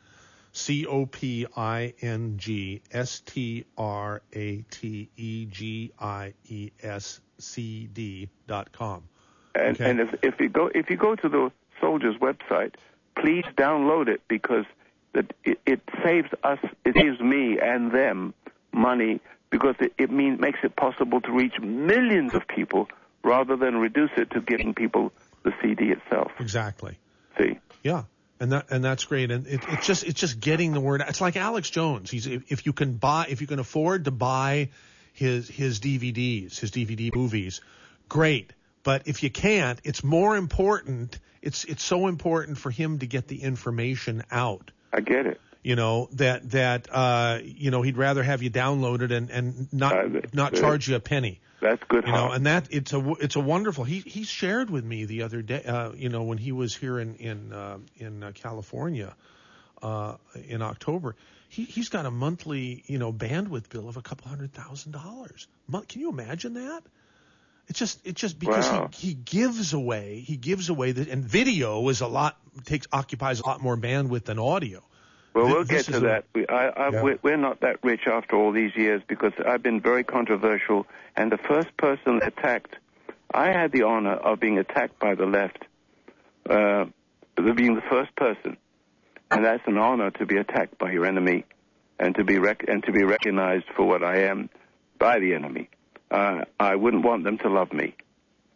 COPINGSTRATEGIESCD.com. And if you go to the soldiers' website, please download it because it saves us, it saves me and them money because it makes it possible to reach millions of people rather than reduce it to giving people the CD itself. Exactly. See? Yeah. And that's great. And it's just getting the word. It's like Alex Jones. If you can afford to buy his DVDs, his DVD movies, great. But if you can't, it's more important. It's so important for him to get the information out. I get it. That he'd rather have you download it and not charge you a penny. That's good. And that it's a wonderful. He shared with me the other day. When he was here in California in October, he's got a monthly bandwidth bill of a couple $100,000. Can you imagine that? It's just because he gives away that, and video occupies a lot more bandwidth than audio. Well, we'll get to that. We're not that rich after all these years because I've been very controversial. And the first person attacked, I had the honor of being attacked by the left, being the first person, and that's an honor to be attacked by your enemy, and to be recognized for what I am by the enemy. I wouldn't want them to love me.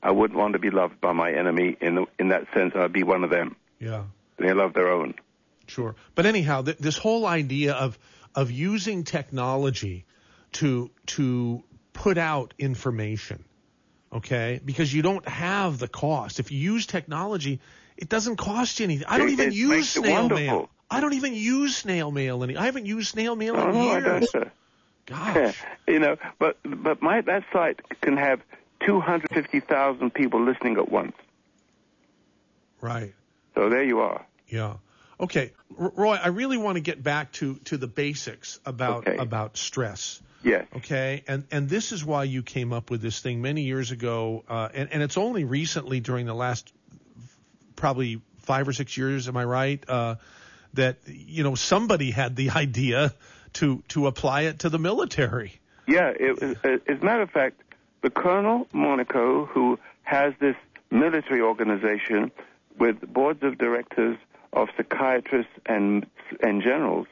I wouldn't want to be loved by my enemy. In that sense, I'd be one of them. Yeah. They love their own. Sure. But anyhow, this whole idea of using technology to put out information, okay? Because you don't have the cost. If you use technology, it doesn't cost you anything. I don't even use snail mail. I don't even use snail mail I haven't used snail mail in years. I don't, sir. Gosh. But that site can have 250,000 people listening at once. Right. So there you are. Yeah. Okay, Roy, I really want to get back to the basics about stress. Yes. Okay, and this is why you came up with this thing many years ago, and it's only recently during the last probably 5 or 6 years, am I right? That somebody had the idea to apply it to the military. Yeah. As a matter of fact, the Colonel Monaco, who has this military organization with boards of directors of psychiatrists and generals,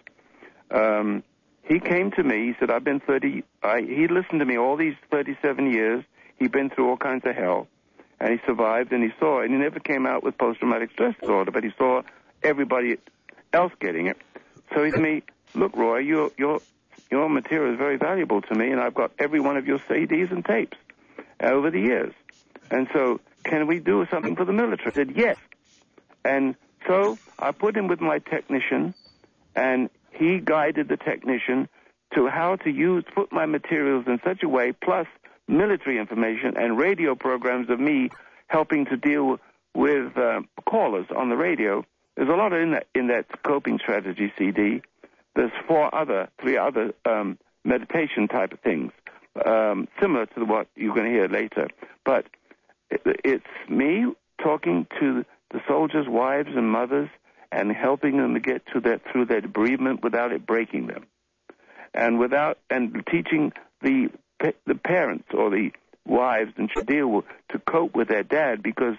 he came to me. He said, "I've been he listened to me all these 37 years. He'd been through all kinds of hell, and he survived. And he saw, and he never came out with post-traumatic stress disorder, but he saw everybody else getting it. So he said to me, "Look, Roy, your material is very valuable to me, and I've got every one of your CDs and tapes over the years. And so, can we do something for the military?" I said, "Yes." And so I put him with my technician, and he guided the technician to how to put my materials in such a way, plus military information and radio programs of me helping to deal with callers on the radio. There's a lot in that coping strategy CD. There's 3 other meditation type of things, similar to what you're going to hear later. But it's me talking to the soldiers' wives and mothers and helping them to get through their bereavement without it breaking them, and teaching the parents or the wives and to cope with their dad, because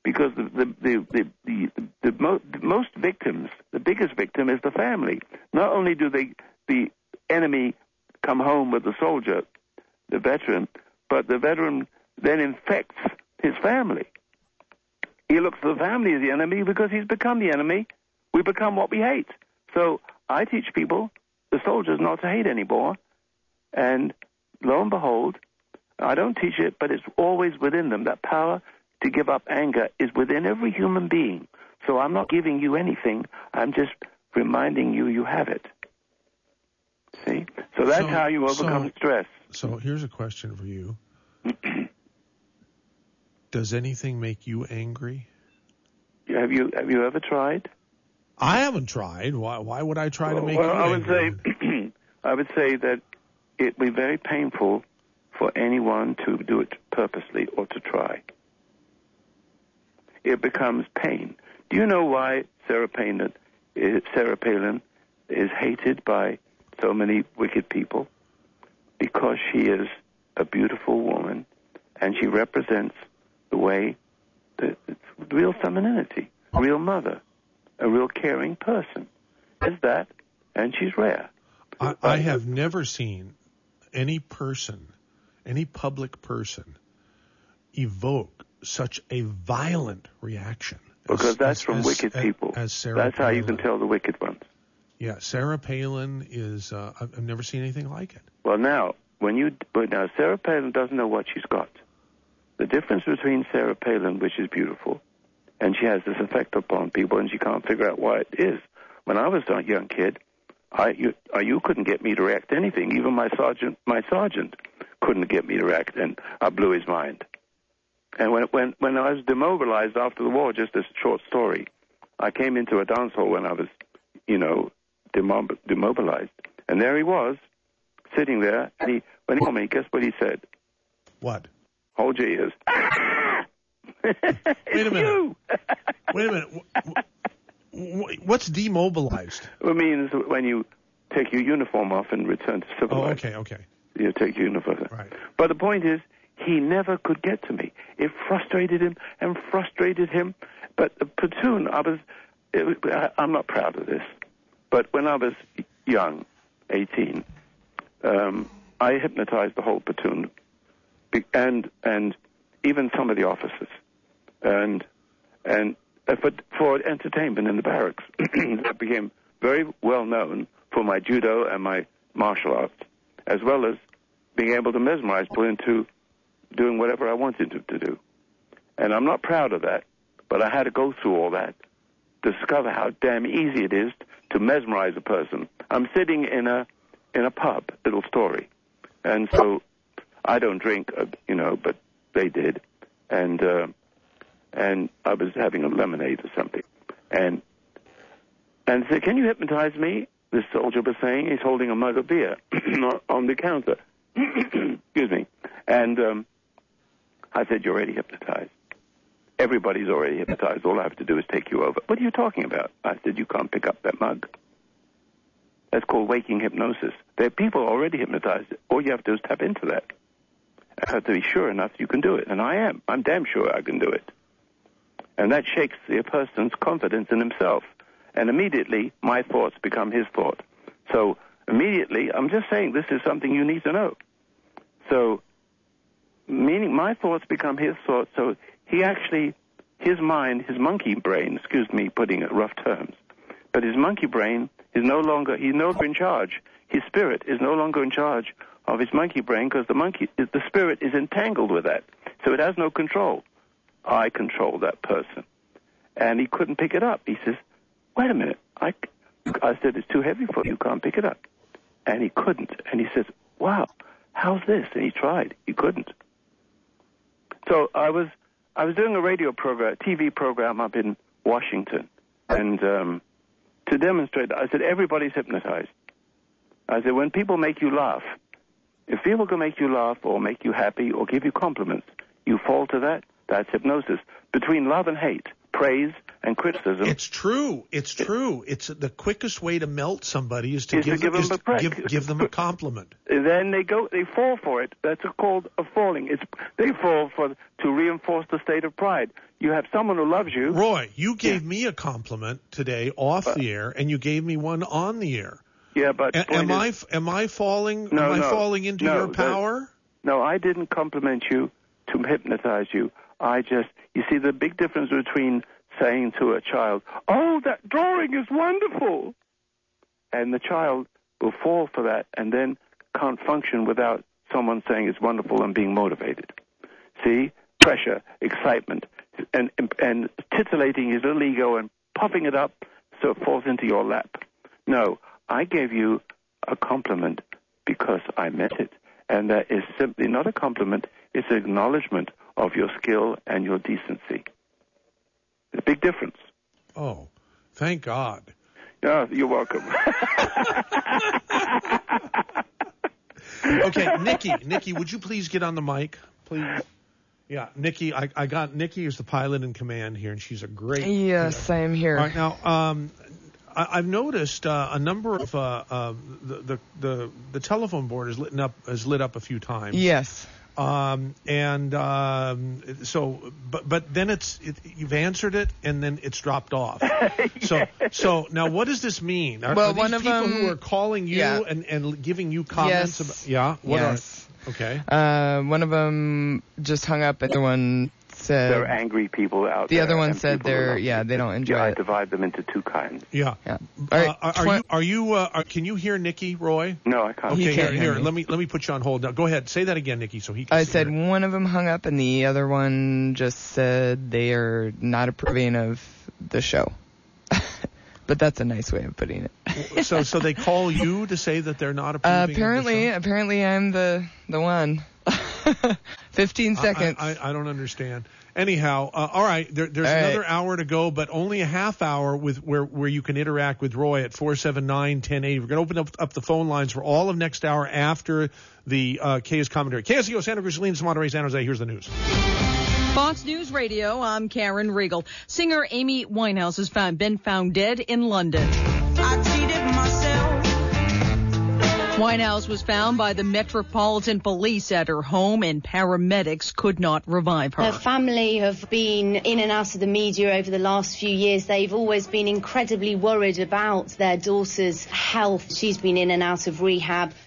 the most victims, the biggest victim is the family. Not only do the enemy come home with the soldier, the veteran, but the veteran then infects his family. He looks at the family as the enemy because he's become the enemy. We become what we hate. So I teach people, the soldiers, not to hate anymore. And lo and behold, I don't teach it, but it's always within them. That power to give up anger is within every human being. So I'm not giving you anything. I'm just reminding you have it. See? So that's how you overcome stress. So here's a question for you. Does anything make you angry? Have you ever tried? I haven't tried. Why would I try to make you angry? I would say that it would be very painful for anyone to do it purposely or to try. It becomes pain. Do you know why Sarah Palin is hated by so many wicked people? Because she is a beautiful woman, and she represents the way, the real femininity, a real mother, a real caring person. Is that, and she's rare. I have never seen any public person, evoke such a violent reaction. Because that's from wicked people. As Sarah that's Palin. How you can tell the wicked ones. Yeah, Sarah Palin is, I've never seen anything like it. Well, now Sarah Palin doesn't know what she's got. The difference between Sarah Palin, which is beautiful, and she has this effect upon people, and she can't figure out why it is. When I was a young kid, you couldn't get me to react to anything. Even my sergeant couldn't get me to react, and I blew his mind. And when I was demobilized after the war, just a short story, I came into a dance hall when I was, demobilized, and there he was, sitting there, and when he told me, guess what he said? What? Hold your ears. Wait a minute. What's demobilized? It means when you take your uniform off and return to civil life. Okay. You take your uniform. Right. But the point is, he never could get to me. It frustrated him. But the platoon, I'm not proud of this, but when I was young, 18, I hypnotized the whole platoon, and even some of the officers, and for entertainment in the barracks. I became very well known for my judo and my martial arts, as well as being able to mesmerize people into doing whatever I wanted to do. And I'm not proud of that, but I had to go through all that, discover how damn easy it is to mesmerize a person. I'm sitting in a pub, little story, and so I don't drink, but they did, and I was having a lemonade or something, and said, "Can you hypnotize me?" This soldier was saying. He's holding a mug of beer on the counter. Excuse me. And I said, "You're already hypnotized. Everybody's already hypnotized. All I have to do is take you over." "What are you talking about?" I said, "You can't pick up that mug. That's called waking hypnosis. There are people already hypnotized. All you have to do is tap into that. I have to be sure enough you can do it." And I am. I'm damn sure I can do it. And that shakes the person's confidence in himself. And immediately, my thoughts become his thought. So immediately, I'm just saying this is something you need to know. So, meaning my thoughts become his thoughts. So he actually, his mind, his monkey brain, excuse me putting it rough terms, but his monkey brain is no longer in charge. His spirit is no longer in charge of his monkey brain because the spirit is entangled with that. So it has no control. I control that person. And he couldn't pick it up. He says, "Wait a minute." I said, "It's too heavy for you. You can't pick it up." And he couldn't. And he says, "Wow, how's this?" And he tried. He couldn't. So I was doing a TV program up in Washington. And to demonstrate, I said, everybody's hypnotized. I said, when people make you laugh, if people can make you laugh or make you happy or give you compliments, you fall to that, that's hypnosis. Between love and hate, praise and criticism. It's true. It's true. It's the quickest way to melt somebody is to give them a compliment. And then they fall for it. That's called a falling. They fall to reinforce the state of pride. You have someone who loves you. Roy, you gave me a compliment today off the air, and you gave me one on the air. Yeah, but am I falling into your power? No, I didn't compliment you to hypnotize you. You see the big difference between saying to a child, "Oh, that drawing is wonderful," and the child will fall for that and then can't function without someone saying it's wonderful and being motivated. See? Pressure, excitement, and titillating his little ego and puffing it up so it falls into your lap. No, I gave you a compliment because I meant it. And that is simply not a compliment, it's an acknowledgement of your skill and your decency. There's a big difference. Oh, thank God. Yeah, you're welcome. Okay, Nikki, would you please get on the mic, please? Yeah, Nikki, I got Nikki is the pilot in command here, and she's a great. Yes, I am here. All right, now, I've noticed a number of the telephone board is lit up a few times. Yes. But then you've answered it and then it's dropped off. So now what does this mean? Are these one of people them, who are calling you and giving you comments about? Yes. Okay. One of them just hung up, and the one said there are angry people out there. The other one said they don't enjoy it. I divide them into two kinds. Yeah. Can you hear Nikki, Roy? No, I can't. Okay, here. Let me put you on hold. Now, go ahead. Say that again, Nikki, so he can. I said one of them hung up, and the other one just said they are not approving of the show. But that's a nice way of putting it. So they call you to say that they're not approving. Apparently, I'm the one. 15 seconds. I don't understand. Anyhow, all right. There's another hour to go, but only a half hour where you can interact with Roy at 479-1080. We're going to open up the phone lines for all of next hour after the KS commentary. KSCO Santa Cruz, Salinas, Monterey, San Jose. Here's the news. Fox News Radio, I'm Karen Riegel. Singer Amy Winehouse has been found dead in London. I cheated myself. Winehouse was found by the Metropolitan Police at her home, and paramedics could not revive her. Her family have been in and out of the media over the last few years. They've always been incredibly worried about their daughter's health. She's been in and out of rehab.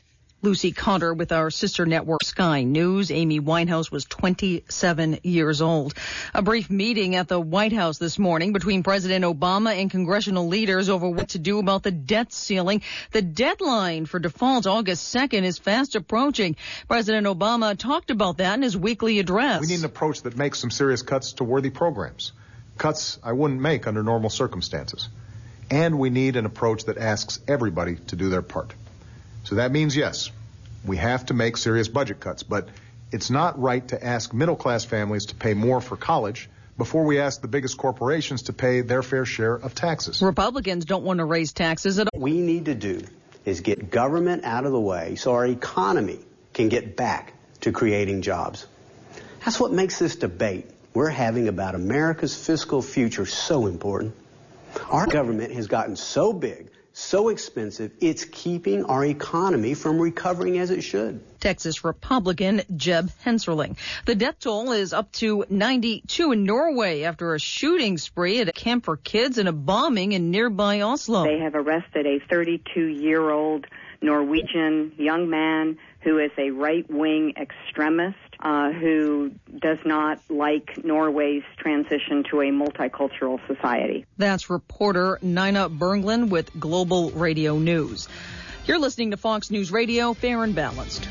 Lucy Conter with our sister network Sky News. Amy Winehouse was 27 years old. A brief meeting at the White House this morning between President Obama and congressional leaders over what to do about the debt ceiling. The deadline for default, August 2nd, is fast approaching. President Obama talked about that in his weekly address. We need an approach that makes some serious cuts to worthy programs. Cuts I wouldn't make under normal circumstances. And we need an approach that asks everybody to do their part. So that means, yes, we have to make serious budget cuts, but it's not right to ask middle-class families to pay more for college before we ask the biggest corporations to pay their fair share of taxes. Republicans don't want to raise taxes at all. What we need to do is get government out of the way so our economy can get back to creating jobs. That's what makes this debate we're having about America's fiscal future so important. Our government has gotten so big, so expensive, it's keeping our economy from recovering as it should. Texas Republican Jeb Hensarling. The death toll is up to 92 in Norway after a shooting spree at a camp for kids and a bombing in nearby Oslo. They have arrested a 32-year-old Norwegian young man who is a right-wing extremist who does not like Norway's transition to a multicultural society. That's reporter Nina Berglund with Global Radio News. You're listening to Fox News Radio, fair and balanced.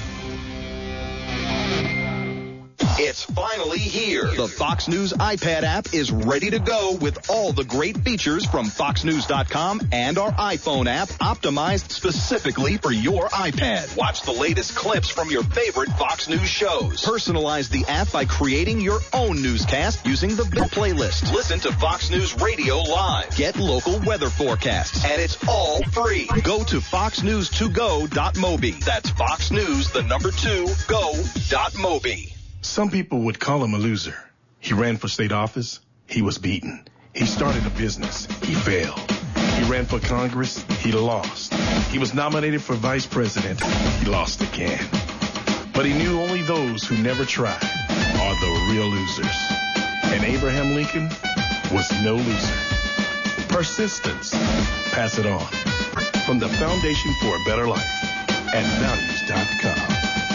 It's finally here. The Fox News iPad app is ready to go with all the great features from FoxNews.com and our iPhone app optimized specifically for your iPad. Watch the latest clips from your favorite Fox News shows. Personalize the app by creating your own newscast using the playlist. Listen to Fox News Radio live. Get local weather forecasts. And it's all free. Go to foxnews2go.mobi. That's foxnews2go.mobi. Some people would call him a loser. He ran for state office. He was beaten. He started a business. He failed. He ran for Congress. He lost. He was nominated for vice president. He lost again. But he knew only those who never tried are the real losers. And Abraham Lincoln was no loser. Persistence. Pass it on. From the Foundation for a Better Life at values.com.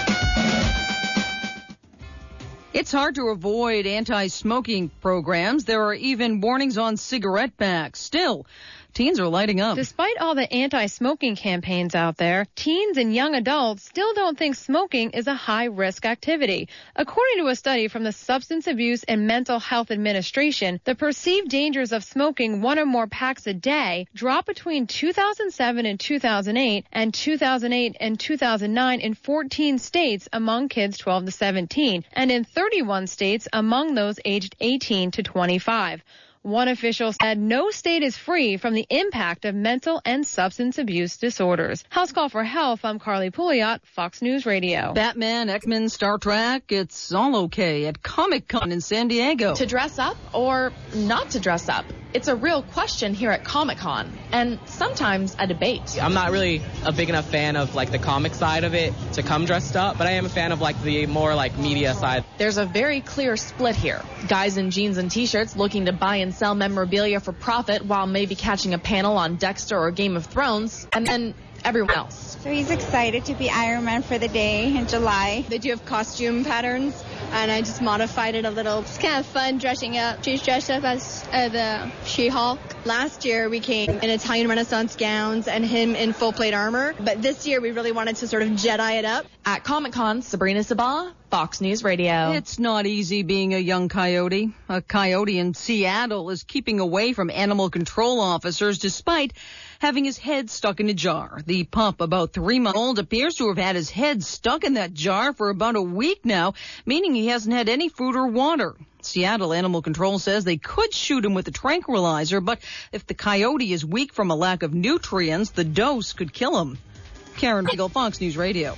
It's hard to avoid anti-smoking programs. There are even warnings on cigarette packs. Still, teens are lighting up. Despite all the anti-smoking campaigns out there, teens and young adults still don't think smoking is a high-risk activity. According to a study from the Substance Abuse and Mental Health Administration, the perceived dangers of smoking one or more packs a day dropped between 2007 and 2008 and 2008 and 2009 in 14 states among kids 12 to 17 and in 31 states among those aged 18 to 25. One official said no state is free from the impact of mental and substance abuse disorders. House Call for Health, I'm Carly Pouliot, Fox News Radio. Batman, X-Men, Star Trek, it's all okay at Comic-Con in San Diego. To dress up or not to dress up? It's a real question here at Comic-Con, and sometimes a debate. I'm not really a big enough fan of like the comic side of it to come dressed up, but I am a fan of like the more like media side. There's a very clear split here. Guys in jeans and t-shirts looking to buy and sell memorabilia for profit while maybe catching a panel on Dexter or Game of Thrones, and then everyone else. So he's excited to be Iron Man for the day in July. They do have costume patterns, and I just modified it a little. It's kind of fun dressing up. She's dressed up as the She-Hulk. Last year we came in Italian Renaissance gowns and him in full plate armor, but this year we really wanted to sort of Jedi it up. At Comic-Con, Sabrina Sabah, Fox News Radio. It's not easy being a young coyote. A coyote in Seattle is keeping away from animal control officers despite having his head stuck in a jar. The pup, about 3 months old, appears to have had his head stuck in that jar for about a week now, meaning he hasn't had any food or water. Seattle Animal Control says they could shoot him with a tranquilizer, but if the coyote is weak from a lack of nutrients, the dose could kill him. Karen Riegel, Fox News Radio.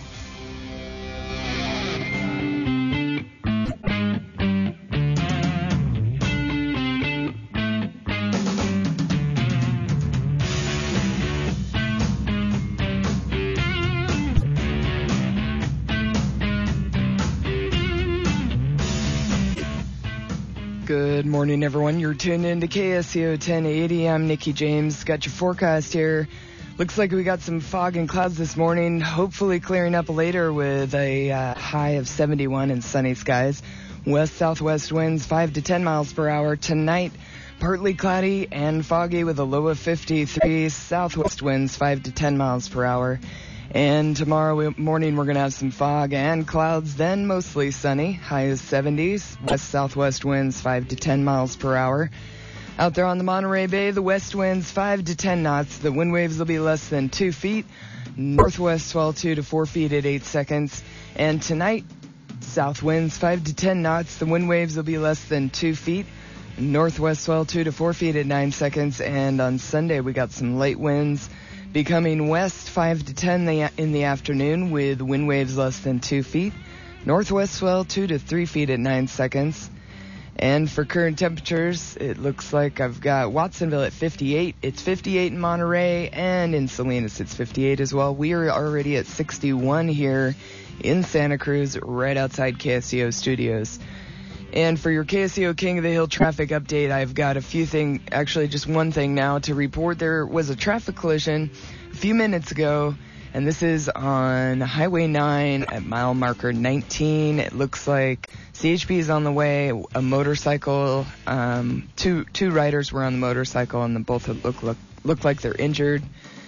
Good morning, everyone. You're tuned into KSCO 1080. I'm Nikki James. Got your forecast here. Looks like we got some fog and clouds this morning, hopefully clearing up later with a high of 71 and sunny skies. West-southwest winds 5 to 10 miles per hour. Tonight, partly cloudy and foggy with a low of 53. Southwest winds 5 to 10 miles per hour. And tomorrow morning we're going to have some fog and clouds, then mostly sunny. High is 70s. West-southwest winds 5 to 10 miles per hour. Out there on the Monterey Bay, the west winds 5 to 10 knots. The wind waves will be less than 2 feet. Northwest swell 2 to 4 feet at 8 seconds. And tonight, south winds 5 to 10 knots. The wind waves will be less than 2 feet. Northwest swell 2 to 4 feet at 9 seconds. And on Sunday, we got some light winds becoming west 5 to 10 in the afternoon with wind waves less than 2 feet. Northwest swell 2 to 3 feet at 9 seconds. And for current temperatures, it looks like I've got Watsonville at 58. It's 58 in Monterey, and in Salinas it's 58 as well. We are already at 61 here in Santa Cruz, right outside KSCO Studios. And for your KSCO King of the Hill traffic update, I've got a few things, actually just one thing now to report. There was a traffic collision a few minutes ago, and this is on Highway 9 at mile marker 19. It looks like CHP is on the way. A motorcycle, two riders were on the motorcycle, and both look like they're injured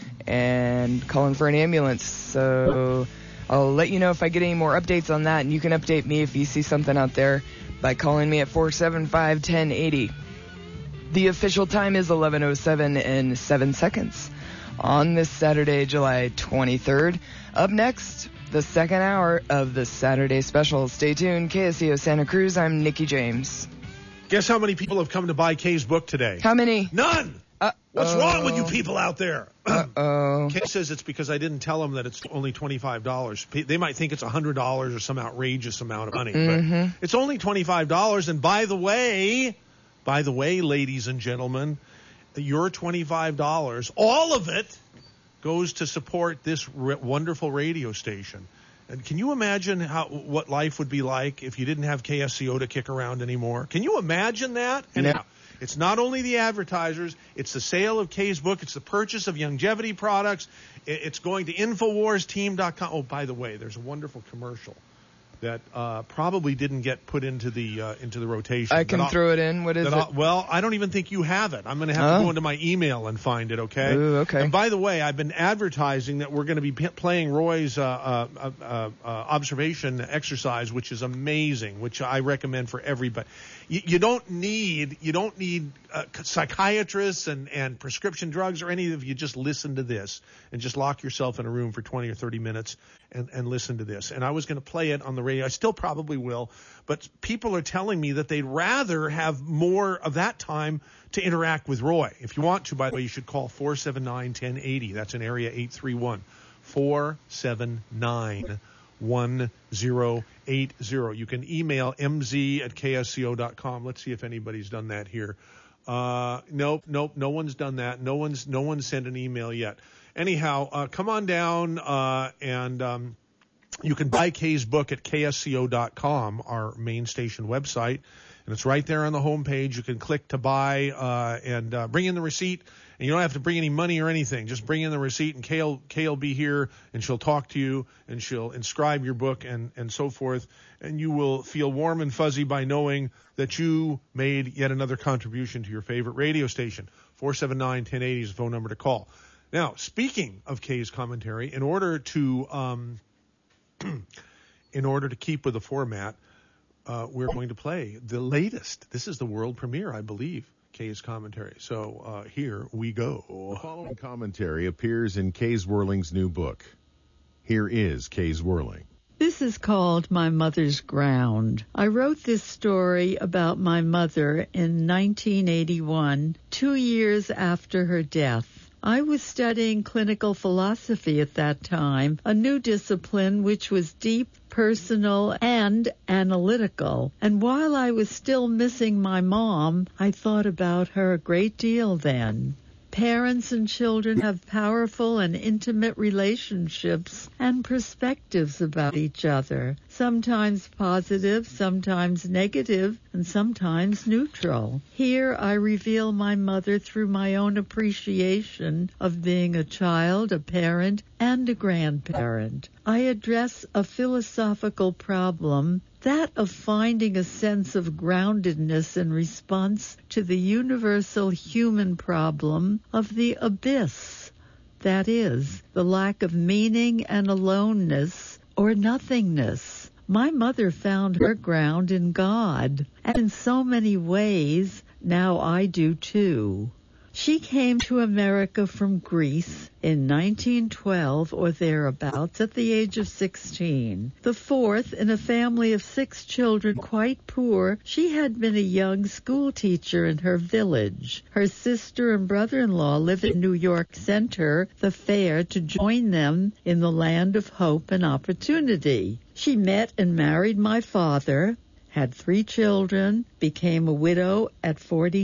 and calling for an ambulance. So I'll let you know if I get any more updates on that, and you can update me if you see something out there by calling me at 475-1080. The official time is 11:07 and 7 seconds on this Saturday, July 23rd. Up next, the second hour of the Saturday Special. Stay tuned. KSCO Santa Cruz, I'm Nikki James. Guess how many people have come to buy Kay's book today? How many? None! What's wrong with you people out there? Kay says it's because I didn't tell them that it's only $25. They might think it's $100 or some outrageous amount of money. But it's only $25. And by the way, ladies and gentlemen, your $25, all of it goes to support this wonderful radio station. And can you imagine what life would be like if you didn't have KSCO to kick around anymore? Can you imagine that? And now, it's not only the advertisers, it's the sale of Kay's book, it's the purchase of longevity products, it's going to InfoWarsTeam.com. Oh, by the way, there's a wonderful commercial that probably didn't get put into the rotation. I can throw it in. What is it? Well, I don't even think you have it. I'm going to have to go into my email and find it, okay? Ooh, okay. And by the way, I've been advertising that we're going to be playing Roy's observation exercise, which is amazing, which I recommend for everybody. You don't need psychiatrists and prescription drugs or any of you. Just listen to this and just lock yourself in a room for 20 or 30 minutes and listen to this. And I was going to play it on the radio. I still probably will. But people are telling me that they'd rather have more of that time to interact with Roy. If you want to, by the way, you should call 479-1080. That's in area 831. 479-1080. You can email mz@ksco.com. Let's see if anybody's done that here. Nope, no one's done that. No one's sent an email yet. Anyhow, come on down and you can buy Kay's book at ksco.com, our main station website, and it's right there on the homepage. You can click to buy and bring in the receipt. And you don't have to bring any money or anything. Just bring in the receipt, and Kay will be here, and she'll talk to you, and she'll inscribe your book and so forth. And you will feel warm and fuzzy by knowing that you made yet another contribution to your favorite radio station. 479-1080 is the phone number to call. Now, speaking of Kay's commentary, in order to keep with the format, we're going to play the latest. This is the world premiere, I believe. Kay's commentary. So here we go. The following commentary appears in Kay Zwerling's new book. Here is Kay Zwerling. This is called My Mother's Ground. I wrote this story about my mother in 1981, 2 years after her death. I was studying clinical philosophy at that time, a new discipline which was deep, personal, and analytical. And while I was still missing my mom, I thought about her a great deal then. Parents and children have powerful and intimate relationships and perspectives about each other, sometimes positive, sometimes negative, and sometimes neutral. Here I reveal my mother through my own appreciation of being a child, a parent, and a grandparent. I address a philosophical problem, that of finding a sense of groundedness in response to the universal human problem of the abyss, that is, the lack of meaning and aloneness or nothingness. My mother found her ground in God, and in so many ways, now I do too. She came to America from Greece in 1912 or thereabouts at the age of 16. The fourth in a family of 6 children, quite poor, she had been a young school teacher in her village. Her sister and brother-in-law lived in New York Center, the fair, to join them in the land of hope and opportunity. She met and married my father, had 3 children, became a widow at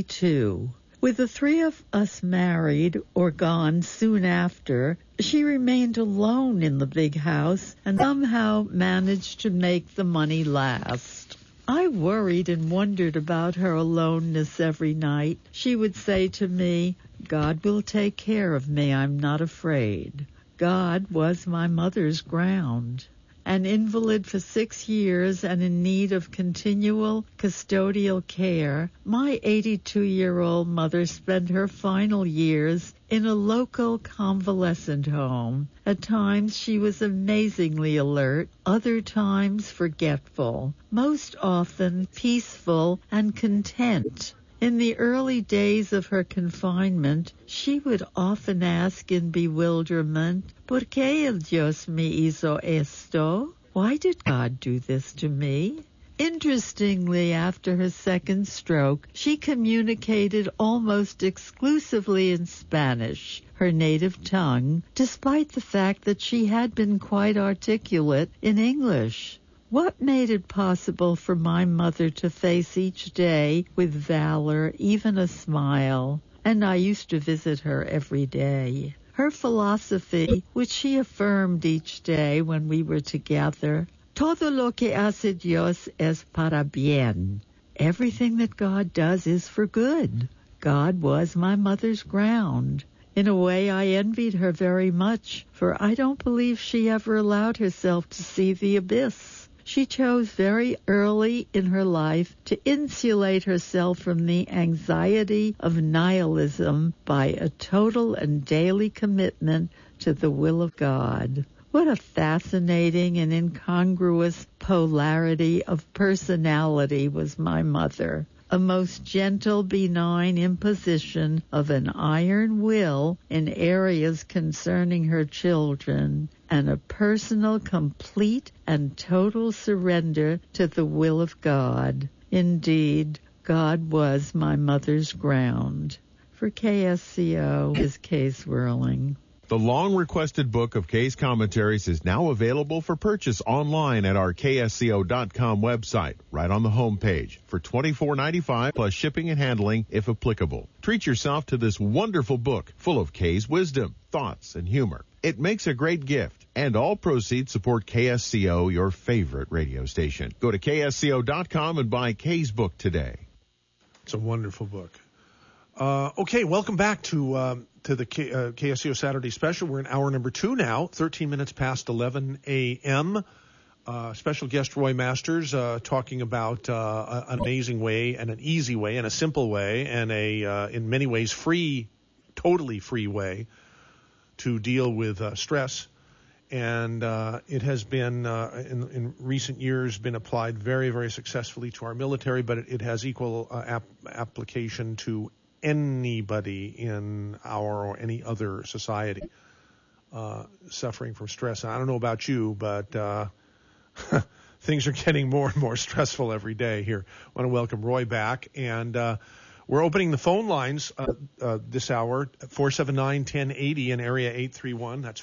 42. With the 3 of us married or gone soon after, she remained alone in the big house and somehow managed to make the money last. I worried and wondered about her aloneness every night. She would say to me, "God will take care of me, I'm not afraid." God was my mother's ground. An invalid for 6 years and in need of continual custodial care, my 82-year-old mother spent her final years in a local convalescent home. At times she was amazingly alert, other times forgetful, most often peaceful and content. In the early days of her confinement, she would often ask in bewilderment, "¿Por qué el Dios me hizo esto?" Why did God do this to me? Interestingly, after her second stroke, she communicated almost exclusively in Spanish, her native tongue, despite the fact that she had been quite articulate in English. What made it possible for my mother to face each day with valor, even a smile? And I used to visit her every day. Her philosophy, which she affirmed each day when we were together, todo lo que hace Dios es para bien. Everything that God does is for good. God was my mother's ground. In a way, I envied her very much, for I don't believe she ever allowed herself to see the abyss. She chose very early in her life to insulate herself from the anxiety of nihilism by a total and daily commitment to the will of God. What a fascinating and incongruous polarity of personality was my mother. A most gentle, benign imposition of an iron will in areas concerning her children, and a personal, complete, and total surrender to the will of God. Indeed, God was my mother's ground. For KSCO is Kay Swerling. The long-requested book of Kay's commentaries is now available for purchase online at our KSCO.com website, right on the home page, for $24.95 plus shipping and handling if applicable. Treat yourself to this wonderful book full of Kay's wisdom, thoughts, and humor. It makes a great gift, and all proceeds support KSCO, your favorite radio station. Go to KSCO.com and buy Kay's book today. It's a wonderful book. Okay, welcome back to the KSCO Saturday Special. We're in hour number 2 now, 13 minutes past 11 a.m. Special guest Roy Masters talking about an amazing way and an easy way and a simple way and a, in many ways, free, totally free way to deal with stress. And it has been, in recent years, been applied very, very successfully to our military, but it has equal application to anybody in our or any other society suffering from stress. And I don't know about you, but things are getting more and more stressful every day here. I want to welcome Roy back. And we're opening the phone lines this hour, 479-1080 in area 831. That's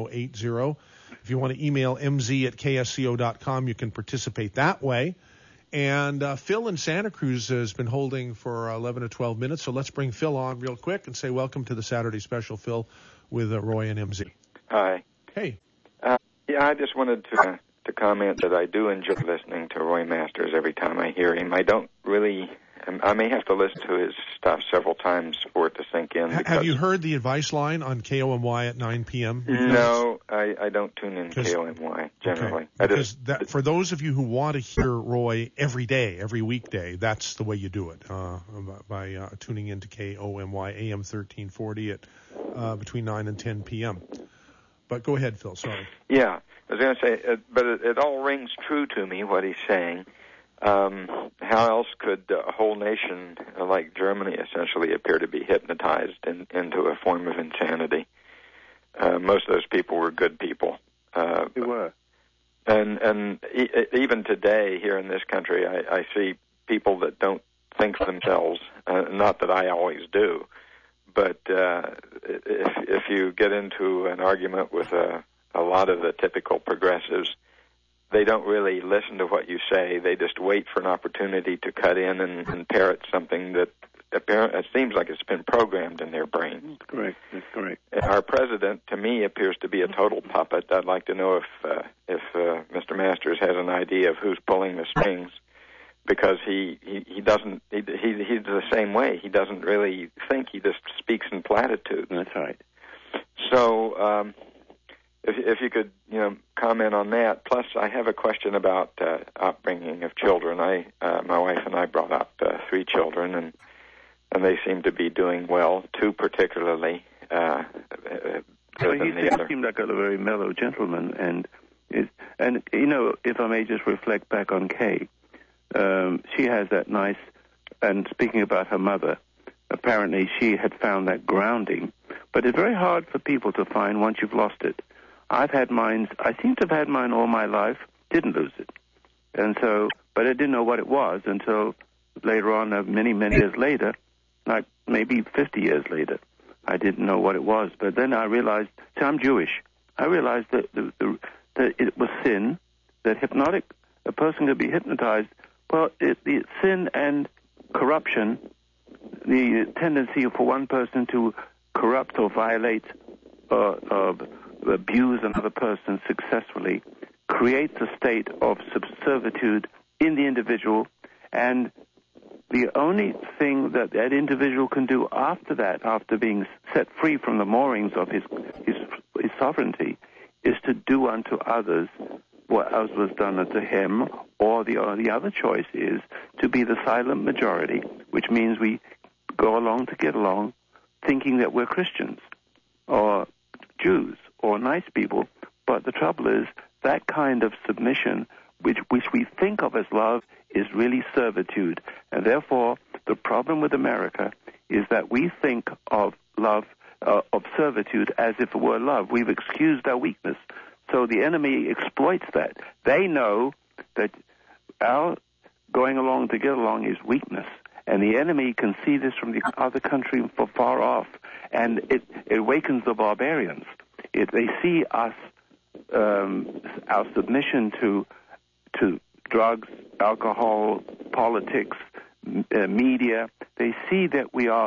479-1080. If you want to email mz@ksco.com, you can participate that way. And Phil in Santa Cruz has been holding for 11 to 12 minutes, so let's bring Phil on real quick and say welcome to the Saturday Special, Phil, with Roy and MZ. Hi. Hey. Yeah, I just wanted to comment that I do enjoy listening to Roy Masters every time I hear him. I don't really... I may have to listen to his stuff several times for it to sink in. Have you heard the advice line on KOMY at 9 p.m.? No, I don't tune in KOMY generally. Okay. For those of you who want to hear Roy every day, every weekday, that's the way you do it, by tuning into KOMY AM 1340 at between 9 and 10 p.m. But go ahead, Phil, sorry. Yeah, I was going to say, but it all rings true to me, what he's saying. How else could a whole nation like Germany essentially appear to be hypnotized into a form of insanity? Most of those people were good people. They were. And even today here in this country, I see people that don't think for themselves. Not that I always do, but if you get into an argument with a lot of the typical progressives, they don't really listen to what you say. They just wait for an opportunity to cut in and parrot something that it seems like it's been programmed in their brains. That's correct. Our president, to me, appears to be a total puppet. I'd like to know if Mr. Masters has an idea of who's pulling the strings, because he doesn't. He's the same way. He doesn't really think. He just speaks in platitudes. That's right. So. If you could, comment on that. Plus, I have a question about upbringing of children. My wife and I brought up 3 children, and they seem to be doing well. 2 particularly. He seemed like a very mellow gentleman, and if I may just reflect back on Kay, she has that nice. And speaking about her mother, apparently she had found that grounding, but it's very hard for people to find once you've lost it. I've had mine. I seem to have had mine all my life. Didn't lose it, and so, but I didn't know what it was until later on, many years later, like maybe 50 years later. I didn't know what it was, but then I realized. See, I'm Jewish. I realized that that it was sin. That a person could be hypnotized. Well, the sin and corruption, the tendency for one person to corrupt or violate abuse another person successfully creates a state of subservitude in the individual, and the only thing that individual can do after that, after being set free from the moorings of his sovereignty, is to do unto others what else was done unto him, or the other choice is to be the silent majority, which means we go along to get along, thinking that we're Christians or Jews or nice people. But the trouble is that kind of submission, which we think of as love, is really servitude. And therefore, the problem with America is that we think of love, of servitude, as if it were love. We've excused our weakness. So the enemy exploits that. They know that our going along to get along is weakness. And the enemy can see this from the other country far off. And it awakens the barbarians. They see us, our submission to drugs, alcohol, politics, media. They see that we are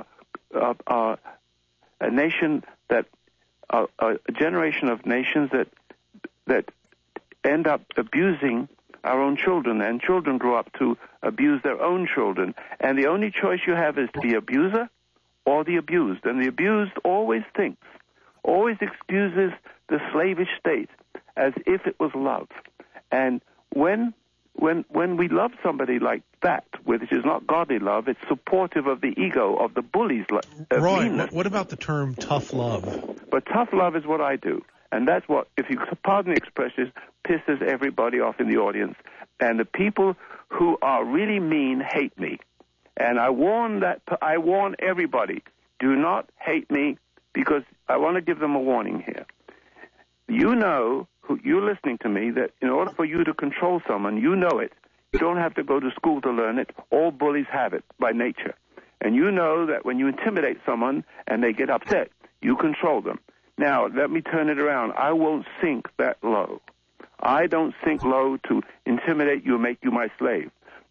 a nation that, a generation of nations that end up abusing our own children, and children grow up to abuse their own children. And the only choice you have is the abuser or the abused. And the abused always excuses the slavish state as if it was love. And when we love somebody like that, which is not godly love, it's supportive of the ego, of the bully's Roy, meanness. What about the term tough love? But tough love is what I do. And that's what, if you pardon the expression, pisses everybody off in the audience. And the people who are really mean hate me. And I warn everybody, do not hate me, because I want to give them a warning here. You're listening to me, that in order for you to control someone, you know it. You don't have to go to school to learn it. All bullies have it by nature. And you know that when you intimidate someone and they get upset, you control them. Now, let me turn it around. I won't sink that low. I don't sink low to intimidate you and make you my slave.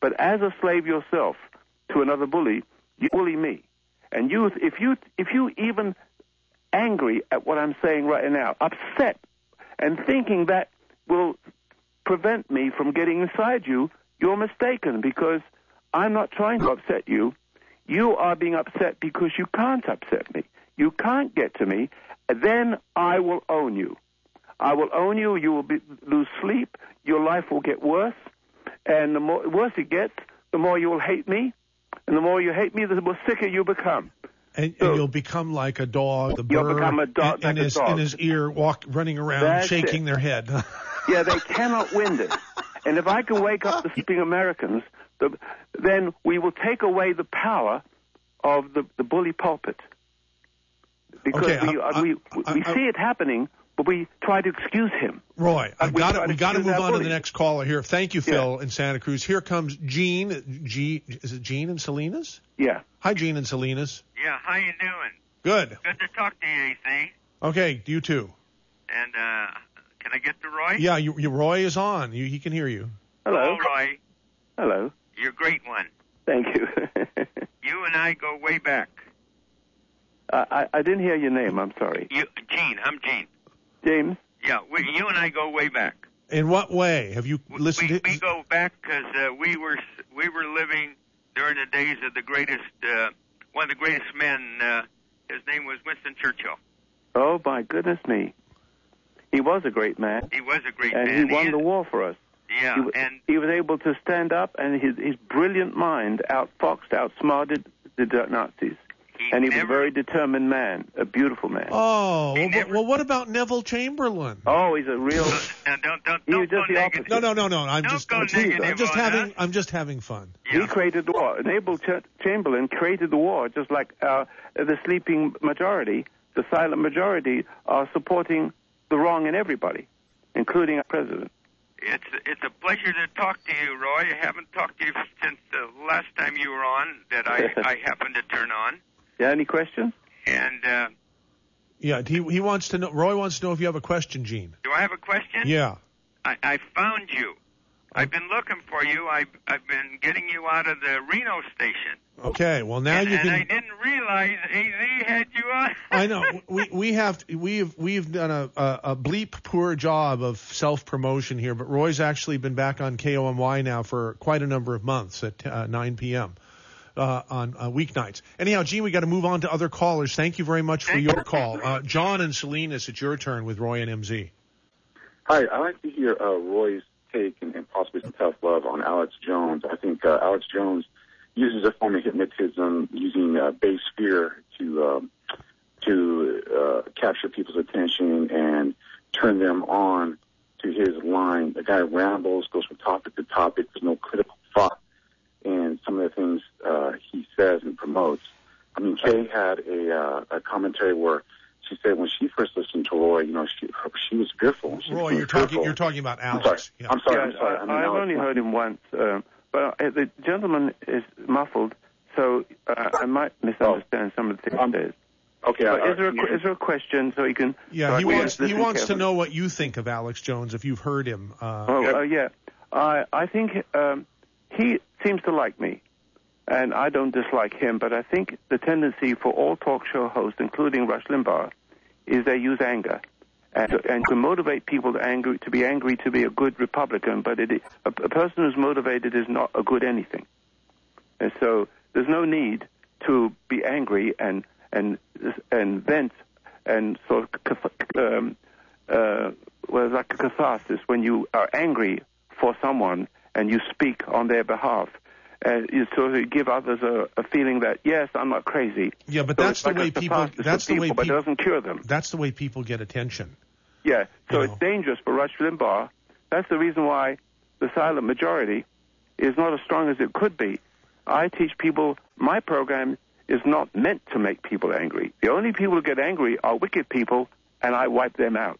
But as a slave yourself to another bully, you bully me. And if you even angry at what I'm saying right now, upset, and thinking that will prevent me from getting inside you, you're mistaken, because I'm not trying to upset you. You are being upset because you can't upset me. You can't get to me. Then I will own you. I will own you. You will lose sleep. Your life will get worse. And the worse it gets, the more you will hate me. And the more you hate me, the more sicker you become. And you'll become like a dog, the bird, you'll become a dog, in his ear, running around, shaking their head. Yeah, they cannot win this. And if I can wake up the sleeping Americans, then we will take away the power of the bully pulpit. Because we see it happening, but we try to excuse him. Roy, we got to move on to the next caller here. Thank you, Phil, in Santa Cruz. Here comes Gene. Is it Gene in Salinas? Yeah. Hi, Gene in Salinas. Yeah, how you doing? Good. Good to talk to you, AC. Okay, you too. And can I get to Roy? Yeah, Roy is on. He can hear you. Hello. Roy. Hello. You're a great one. Thank you. You and I go way back. I didn't hear your name. I'm sorry. Gene. I'm Gene. James? Yeah, you and I go way back. In what way? Have you listened to... We go back because we were living during the days of the greatest, one of the greatest men. His name was Winston Churchill. Oh, my goodness me. He was a great man. He was a great man. And he won the war for us. Yeah, he was able to stand up, and his brilliant mind outsmarted the Nazis. And he was a very determined man, a beautiful man. Oh, well, what about Neville Chamberlain? Oh, he's a real... Don't go negative. No. I'm just having fun. Yeah. He created the war. Neville Chamberlain created the war, just like the sleeping majority, the silent majority, are supporting the wrong in everybody, including our president. It's a pleasure to talk to you, Roy. I haven't talked to you since the last time you were on that I happened to turn on. Yeah, any questions? And yeah, he wants to know. Roy wants to know if you have a question, Gene. Do I have a question? Yeah. I found you. I've been looking for you. I've been getting you out of the Reno station. Okay, well now you can. And I didn't realize AZ had you on. I know we've done a bleep poor job of self promotion here, but Roy's actually been back on KOMY now for quite a number of months at 9 p.m. On weeknights. Anyhow, Gene, we got to move on to other callers. Thank you very much for your call. John and Salinas, it's your turn with Roy and MZ. Hi, I'd like to hear Roy's take and possibly some tough love on Alex Jones. I think Alex Jones uses a form of hypnotism using base fear to capture people's attention and turn them on to his line. The guy rambles, goes from topic to topic. There's no critical thought in some of the things he says and promotes. I mean, Kay had a commentary where she said when she first listened to Roy, she was fearful. Roy, you're talking about Alex. I'm sorry. I've only heard him once, but the gentleman is muffled, so I might misunderstand some of the things he says. Okay. Is there a question so he can? Yeah, he wants to know what you think of Alex Jones if you've heard him. Yeah. I think he seems to like me. And I don't dislike him, but I think the tendency for all talk show hosts, including Rush Limbaugh, is they use anger and to motivate people to be angry to be a good Republican. But a person who's motivated is not a good anything. And so there's no need to be angry and vent and sort of like a catharsis when you are angry for someone and you speak on their behalf. You sort of give others a feeling that, yes, I'm not crazy. Yeah, but that's the way people. That's the way people. But it doesn't cure them. That's the way people get attention. Yeah, so it's dangerous for Rush Limbaugh. That's the reason why the silent majority is not as strong as it could be. I teach people my program is not meant to make people angry. The only people who get angry are wicked people, and I wipe them out.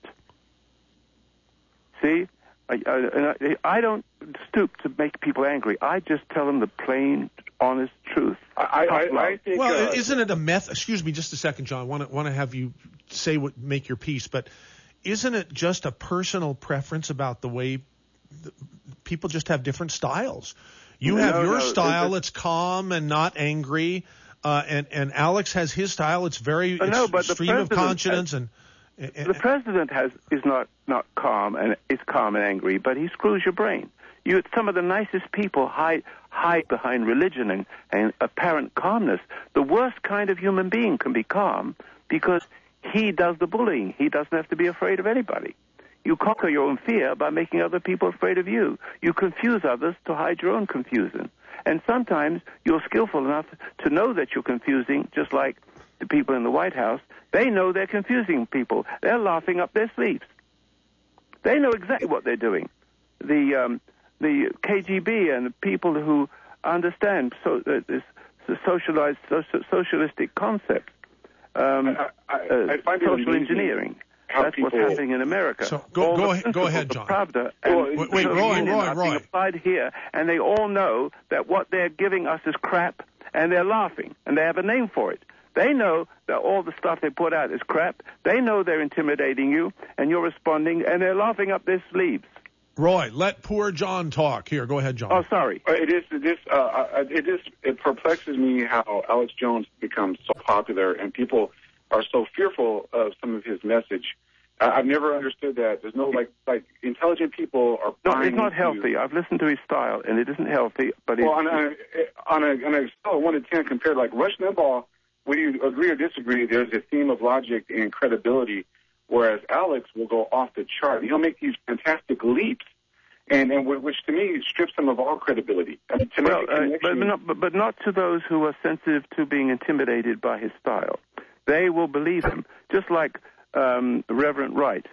See? I don't stoop to make people angry. I just tell them the plain, honest truth. I think. Well, isn't it a method? Excuse me, just a second, John. I want to have you make your piece, but isn't it just a personal preference about the way people just have different styles? You have your style. It's calm and not angry. And Alex has his style. It's very stream of conscience. The president is not calm and is calm and angry, but he screws your brain. Some of the nicest people hide behind religion and apparent calmness. The worst kind of human being can be calm because he does the bullying. He doesn't have to be afraid of anybody. You conquer your own fear by making other people afraid of you. You confuse others to hide your own confusion. And sometimes you're skillful enough to know that you're confusing, just like the people in the White House. They know they're confusing people. They're laughing up their sleeves. They know exactly what they're doing. The KGB and the people who understand this socialistic concept, I find social engineering. That's what's happening in America. So go ahead, John. Pravda and wait, Roy. Being applied here, and they all know that what they're giving us is crap, and they're laughing, and they have a name for it. They know that all the stuff they put out is crap. They know they're intimidating you, and you're responding, and they're laughing up their sleeves. Roy, let poor John talk. Here, go ahead, John. Oh, sorry. It perplexes me how Alex Jones becomes so popular and people are so fearful of some of his message. I've never understood that. There's no like intelligent people are. No, it's not healthy. I've listened to his style, and it isn't healthy. But on a scale of 1 to 10, compared like Rush Limbaugh, would you agree or disagree? There's a theme of logic and credibility, whereas Alex will go off the chart. He'll make these fantastic leaps, and which to me strips him of all credibility. But not to those who are sensitive to being intimidated by his style. They will believe him, just like Reverend Wright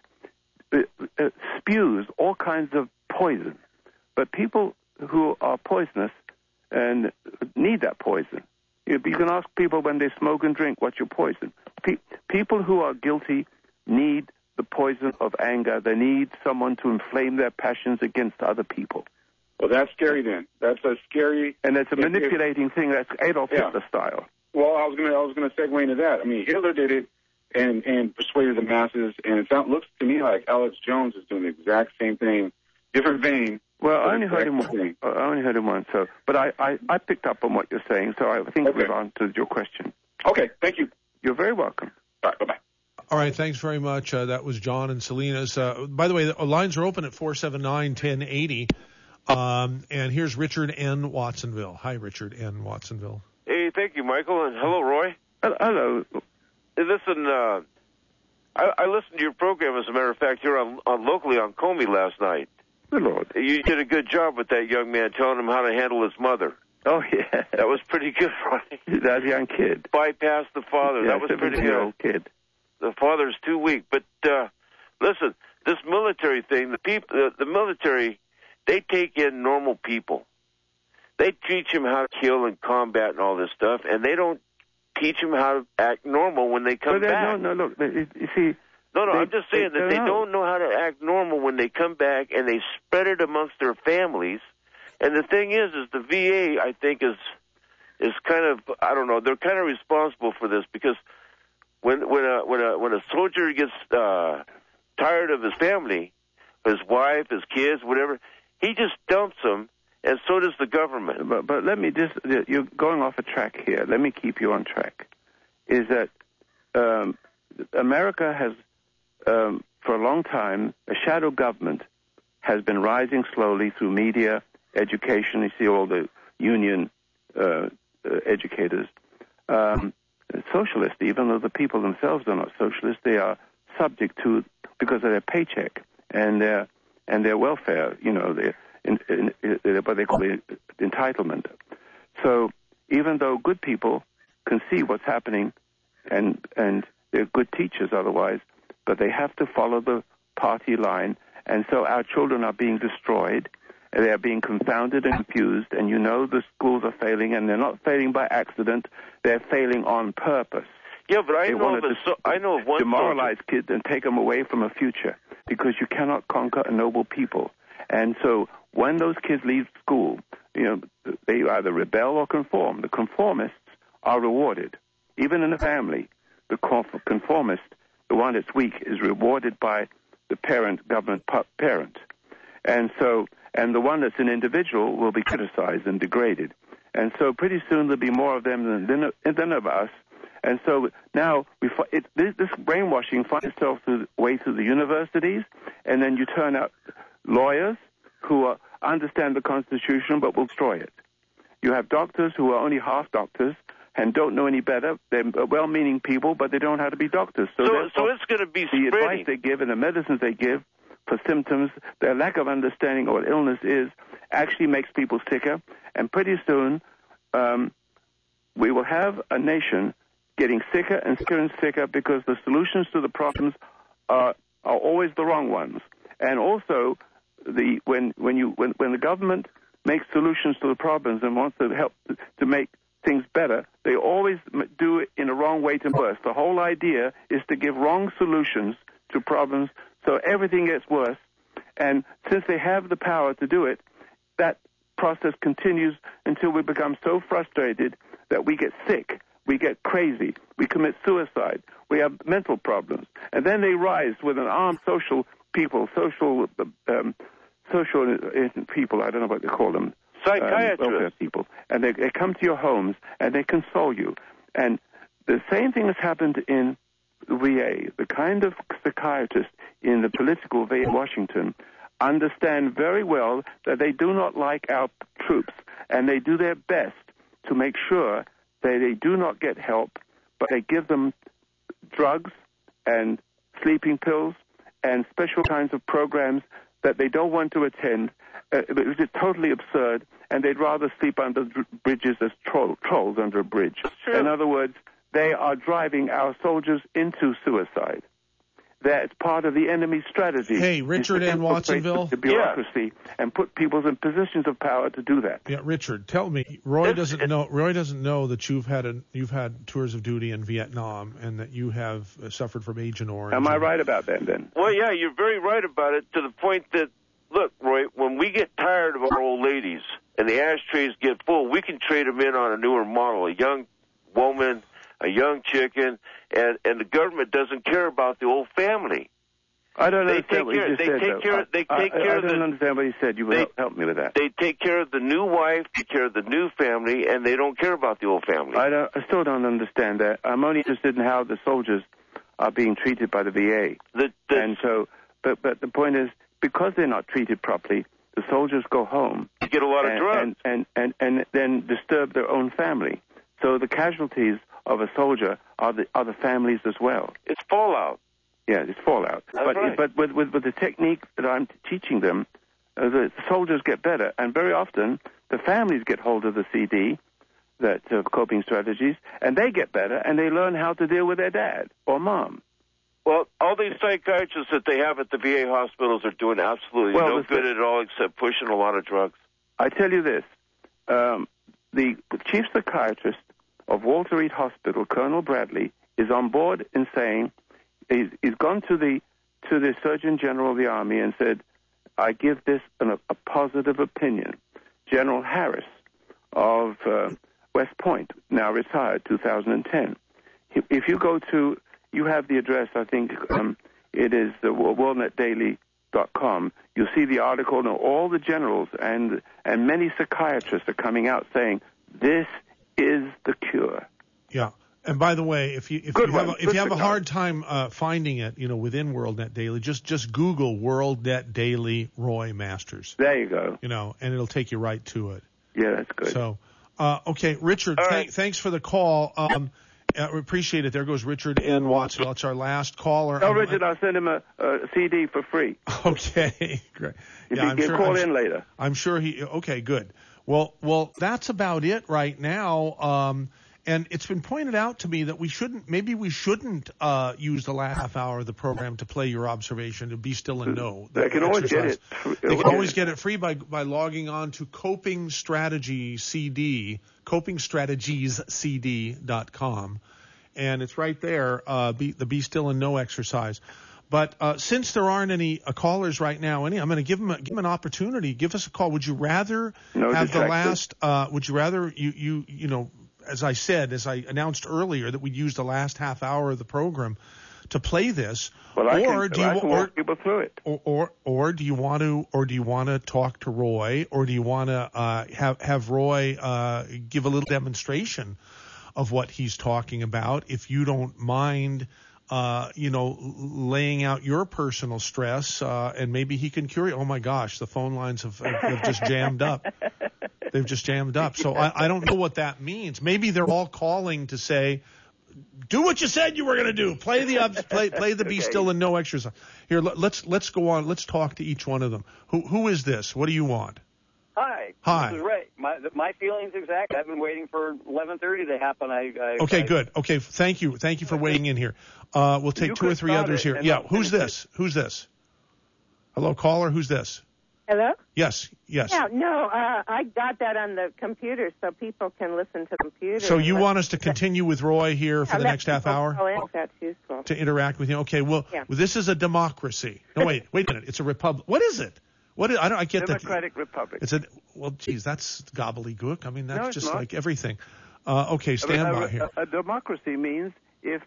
spews all kinds of poison. But people who are poisonous and need that poison. You can ask people when they smoke and drink, what's your poison? People who are guilty need the poison of anger. They need someone to inflame their passions against other people. Well, that's scary then. That's a scary... And it's a manipulating thing. That's Adolf Hitler style. Well, I was going to segue into that. I mean, Hitler did it and persuaded the masses, and it looks to me like Alex Jones is doing the exact same thing, different vein. Well, I only heard him once. So, but I picked up on what you're saying, so I think we've answered your question. Okay, thank you. You're very welcome. All right, bye-bye. All right, thanks very much. That was John and Salinas. By the way, the lines are open at 479-1080. And here's Richard N. Watsonville. Hi, Richard N. Watsonville. Hey, thank you, Michael, and hello, Roy. Hello. Hey, listen, I listened to your program, as a matter of fact, here on locally on Comey last night. Good Lord. You did a good job with that young man, telling him how to handle his mother. Oh, yeah. That was pretty good, Roy. That young kid. Bypass the father. Yeah, that was pretty good. 17-year-old kid. The father's too weak. But listen, this military thing, the military, they take in normal people. They teach them how to kill and combat and all this stuff, and they don't teach them how to act normal when they come back. No, look, you see... No, I'm just saying that they don't know how to act normal when they come back, and they spread it amongst their families. And the thing is the VA, I think, is kind of, I don't know, they're kind of responsible for this, because when a soldier gets tired of his family, his wife, his kids, whatever, he just dumps them, and so does the government. But let me just, you're going off a track here. Let me keep you on track. Is that America has, for a long time, a shadow government has been rising slowly through media, education. You see all the union educators. Socialist, even though the people themselves are not socialist, they are subject to, because of their paycheck and their welfare, what they call entitlement. So even though good people can see what's happening and they're good teachers otherwise, but they have to follow the party line, and so our children are being destroyed. They are being confounded and confused, and the schools are failing, and they're not failing by accident. They're failing on purpose. Yeah, but I know of one demoralize kids and take them away from a future, because you cannot conquer a noble people. And so when those kids leave school, they either rebel or conform. The conformists are rewarded, even in the family. The conformist, the one that's weak, is rewarded by the government parent. And so and the one that's an individual will be criticized and degraded. And so pretty soon there'll be more of them than of us. And so now this brainwashing finds itself through the universities, and then you turn out lawyers who understand the Constitution but will destroy it. You have doctors who are only half doctors and don't know any better. They're well-meaning people, but they don't know how to be doctors. So it's going to be the advice they give and the medicines they give for symptoms, their lack of understanding of what illness is, actually makes people sicker. And pretty soon, we will have a nation getting sicker and sicker and sicker because the solutions to the problems are always the wrong ones. And also, when the government makes solutions to the problems and wants to help to make things better, they always do it in a wrong way to worse. The whole idea is to give wrong solutions to problems so everything gets worse. And since they have the power to do it, that process continues until we become so frustrated that we get sick, we get crazy, we commit suicide, we have mental problems. And then they rise with an armed social people, social people, I don't know what they call them. Psychiatrists. People. And they come to your homes and they console you. And the same thing has happened in the VA. The kind of psychiatrists in the political VA in Washington understand very well that they do not like our troops, and they do their best to make sure that they do not get help, but they give them drugs and sleeping pills and special kinds of programs that they don't want to attend. It is totally absurd, and they'd rather sleep under bridges as trolls under a bridge. In other words, they are driving our soldiers into suicide. That's part of the enemy's strategy. Hey, Richard in Watsonville. The bureaucracy and put people in positions of power to do that. Yeah, Richard, tell me, Roy doesn't know that you've had tours of duty in Vietnam and that you have suffered from Agent Orange. Am I right about that, then? Well, yeah, you're very right about it, to the point that, look, Roy, when we get tired of our old ladies and the ashtrays get full, we can trade them in on a newer model, a young woman, a young chicken, and the government doesn't care about the old family. I don't understand what you just said. I don't understand what you said. You will help me with that. They take care of the new wife, take care of the new family, and they don't care about the old family. I still don't understand that. I'm only interested in how the soldiers are being treated by the VA. And so, but the point is, because they're not treated properly, the soldiers go home. You get a lot of drugs. And then disturb their own family. So the casualties of a soldier are the families as well. It's fallout. Yeah, it's fallout. But with the technique that I'm teaching them, the soldiers get better, and very often the families get hold of the CD, that coping strategies, and they get better, and they learn how to deal with their dad or mom. Well, all these psychiatrists that they have at the VA hospitals are doing absolutely no good at all except pushing a lot of drugs. I tell you this, the chief psychiatrist of Walter Reed Hospital, Colonel Bradley, is on board in saying he's gone to the Surgeon General of the Army and said, I give this a positive opinion. General Harris of West Point, now retired, 2010. If you go to, you have the address, I think it is worldnetdaily.com. You'll see the article, and all the generals and many psychiatrists are coming out saying, this is the cure. Yeah. And by the way, if you have a hard time finding it, within WorldNet Daily, just Google WorldNet Daily Roy Masters. There you go. And it'll take you right to it. Yeah, that's good. So, okay, Richard, thanks for the call. We appreciate it. There goes Richard in Wattsville. It's our last caller. Tell Richard I'll send him a CD for free. Okay, great. If he can call in later. I'm sure okay, good. Well, that's about it right now. And it's been pointed out to me that we shouldn't use the last half hour of the program to play your observation, to be still and know. They can always get it. They can always get it free by logging on to copingstrategiescd.com. And it's right there, the Be Still and Know exercise. But since there aren't any callers right now, I'm going to give them an opportunity. Give us a call. Would you rather have the last? Would you rather as I announced earlier, that we'd use the last half hour of the program to play this, well, or do you walk people through it, or do you want to talk to Roy, or do you want to have Roy give a little demonstration of what he's talking about, if you don't mind, laying out your personal stress, and maybe he can cure you. Oh my gosh, the phone lines have just jammed up. They've just jammed up. So I don't know what that means. Maybe they're all calling to say, do what you said you were going to do. Play the Be Still and no exercise. Here, let's go on. Let's talk to each one of them. Who is this? What do you want? Hi. This is Ray. My feelings exact. I've been waiting for 11:30 to happen. Okay, good. Okay, thank you for waiting in here. We'll take two or three others here. Yeah, who's this? Hello, caller. Who's this? Hello? Yes. Yeah, no, I got that on the computer so people can listen to the computer. So you want us to continue with Roy here for the next half hour? That's useful. To interact with you? Okay, well, this is a democracy. No, wait a minute. It's a republic. What is it? I get that. Democratic Republic. Geez, that's gobbledygook. I mean, that's just like everything. Okay, stand by here. A democracy means if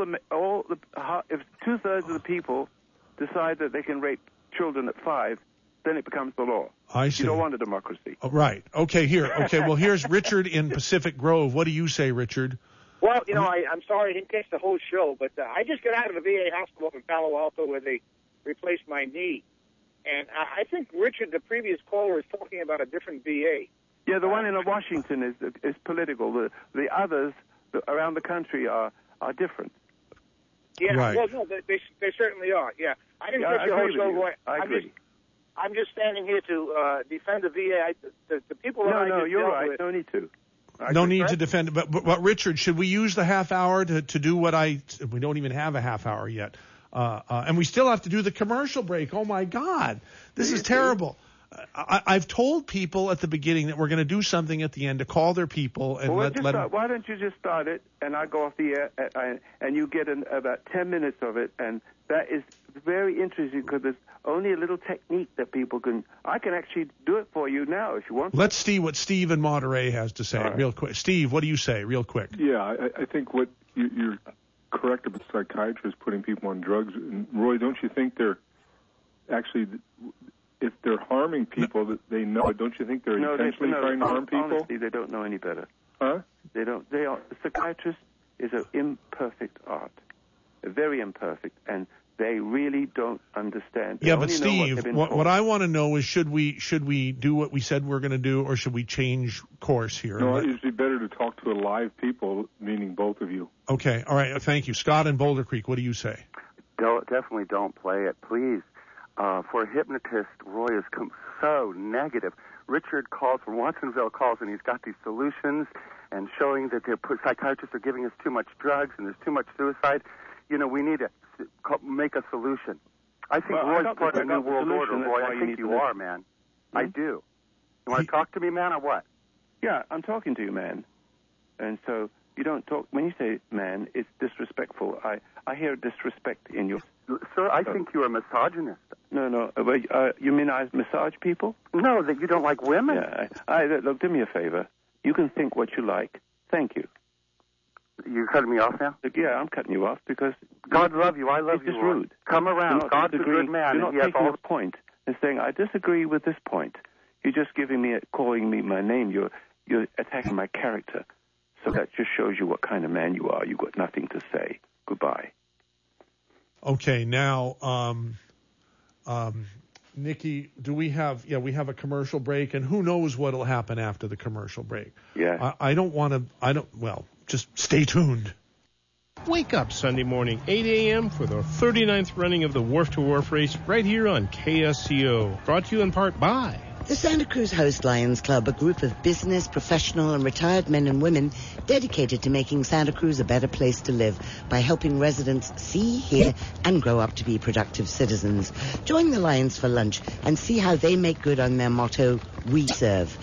if 2/3 of the people decide that they can rape children at 5, then it becomes the law. I see. You don't want a democracy. Oh, right. Okay, here. Okay, well, here's Richard in Pacific Grove. What do you say, Richard? Well, I'm sorry I didn't catch the whole show, but I just got out of the VA hospital in Palo Alto where they replaced my knee. And I think, Richard, the previous caller, is talking about a different VA. Yeah, the one in Washington is political. The others around the country are different. Yeah, right. Well, no, they certainly are. Yeah, I didn't catch the whole show. Roy. I agree. I'm just standing here to defend the VA. The people that I just you're dealt right. with. No need to. No need to defend it. But Richard, should we use the half hour to do what we don't even have a half hour yet. And we still have to do the commercial break. Oh, my God. This is terrible. I've told people at the beginning that we're going to do something at the end to call their people and let them. Why don't you just start it, and I go off the air, and you get about 10 minutes of it, and that is very interesting because there's only a little technique that people can. I can actually do it for you now if you want. Let's see what Steve in Monterey has to say real quick. Steve, what do you say real quick? Yeah, I think what you're correct about psychiatrists putting people on drugs. And Roy, don't you think they're actually, if they're harming people, that they know it? Don't you think they're intentionally trying to harm people? Honestly, they don't know any better. Huh? They don't. Psychiatrist is an imperfect art, very imperfect, and they really don't understand. They but Steve, what I want to know is should we do what we said we're going to do, or should we change course here? No, it's usually better to talk to live people, meaning both of you. Okay, all right, thank you. Scott in Boulder Creek, what do you say? Definitely don't play it, please. For a hypnotist, Roy is so negative. Richard calls from Watsonville, and he's got these solutions and showing that the psychiatrists are giving us too much drugs and there's too much suicide. We need to make a solution. I think Roy's part of the New World Order, Roy. I think you are, man. I do. You want to talk to me, man, or what? Yeah, I'm talking to you, man. And so you don't talk. When you say man, it's disrespectful. I hear disrespect in you. Sir, I think you're a misogynist. No. You mean I massage people? No, that you don't like women. Yeah. Look, do me a favor. You can think what you like. Thank you. You're cutting me off now? Yeah, I'm cutting you off because God love you. I love you. It's just rude. Come around. God's a good man. You're not taking a point and saying I disagree with this point. You're just calling me my name. You're attacking my character. So that just shows you what kind of man you are. You've got nothing to say. Goodbye. Okay, now, Nikki, do we have? Yeah, we have a commercial break, and who knows what'll happen after the commercial break? Yeah. I don't want to. Well, just stay tuned. Wake up Sunday morning, 8 a.m. for the 39th running of the Wharf to Wharf race right here on KSCO. Brought to you in part by the Santa Cruz Host Lions Club, a group of business, professional, and retired men and women dedicated to making Santa Cruz a better place to live by helping residents see, hear, and grow up to be productive citizens. Join the Lions for lunch and see how they make good on their motto, We Serve.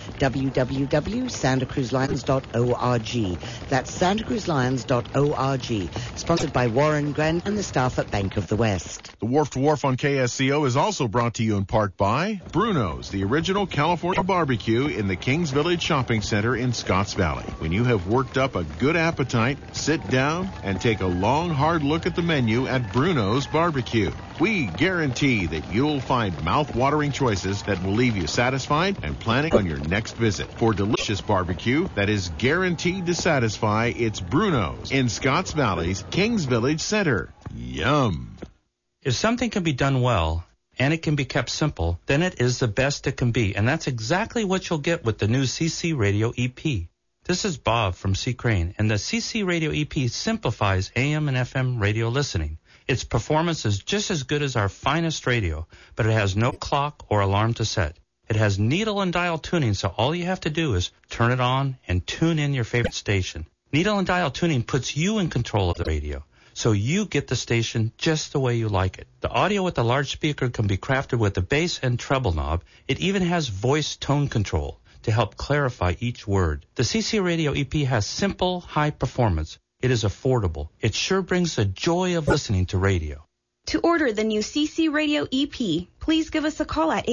www.santacruzlions.org. That's santacruzlions.org. Sponsored by Warren Grant and the staff at Bank of the West. The Wharf to Wharf on KSCO is also brought to you in part by Bruno's, the original original California barbecue in the Kings Village Shopping Center in Scotts Valley. When you have worked up a good appetite, sit down and take a long, hard look at the menu at Bruno's Barbecue. We guarantee that you'll find mouth-watering choices that will leave you satisfied and planning on your next visit. For delicious barbecue that is guaranteed to satisfy, it's Bruno's in Scotts Valley's Kings Village Center. Yum. If something can be done well, and it can be kept simple, then it is the best it can be. And that's exactly what you'll get with the new CC Radio EP. This is Bob from C. Crane, and the CC Radio EP simplifies AM and FM radio listening. Its performance is just as good as our finest radio, but it has no clock or alarm to set. It has needle and dial tuning, so all you have to do is turn it on and tune in your favorite station. Needle and dial tuning puts you in control of the radio, so you get the station just the way you like it. The audio with the large speaker can be crafted with the bass and treble knob. It even has voice tone control to help clarify each word. The CC Radio EP has simple, high performance. It is affordable. It sure brings the joy of listening to radio. To order the new CC Radio EP, please give us a call at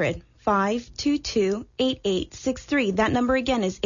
800-522-8863. That number again is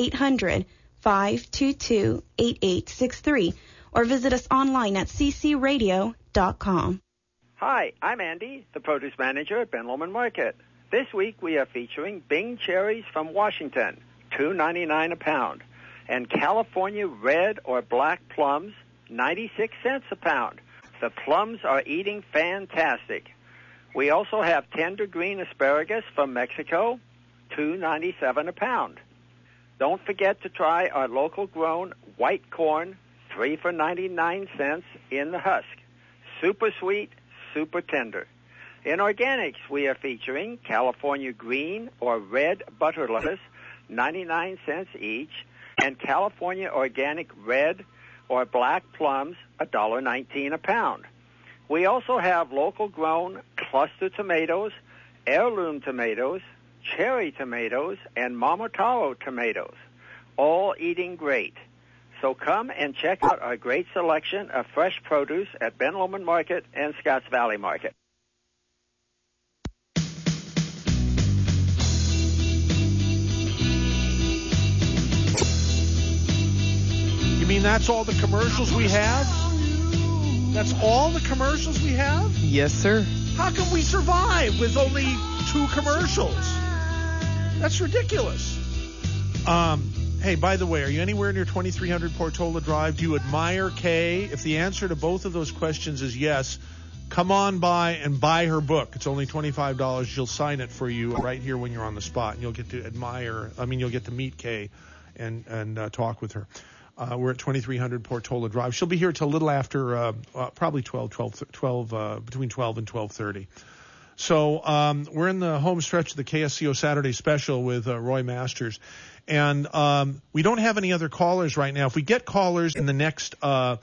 800-522-8863. Or visit us online at ccradio.com. Hi, I'm Andy, the produce manager at Ben Lomond Market. This week we are featuring Bing cherries from Washington, $2.99 a pound, and California red or black plums, 96 cents a pound. The plums are eating fantastic. We also have tender green asparagus from Mexico, $2.97 a pound. Don't forget to try our local grown white corn, 3 for 99 cents in the husk. Super sweet, super tender. In organics, we are featuring California green or red butter lettuce, 99 cents each, and California organic red or black plums, $1.19 a pound. We also have local grown cluster tomatoes, heirloom tomatoes, cherry tomatoes, and Momotaro tomatoes, all eating great. So come and check out our great selection of fresh produce at Ben Lomond Market and Scotts Valley Market. You mean that's all the commercials we have? That's all the commercials we have? Yes, sir. How can we survive with only 2 commercials? That's ridiculous. Hey, by the way, are you anywhere near 2300 Portola Drive? Do you admire Kay? If the answer to both of those questions is yes, come on by and buy her book. It's only $25. She'll sign it for you right here when you're on the spot, and you'll get to you'll get to meet Kay and talk with her. We're at 2300 Portola Drive. She'll be here till a little after, probably between 12 and 12:30. So we're in the home stretch of the KSCO Saturday Special with Roy Masters. And we don't have any other callers right now. If we get callers in the next, 2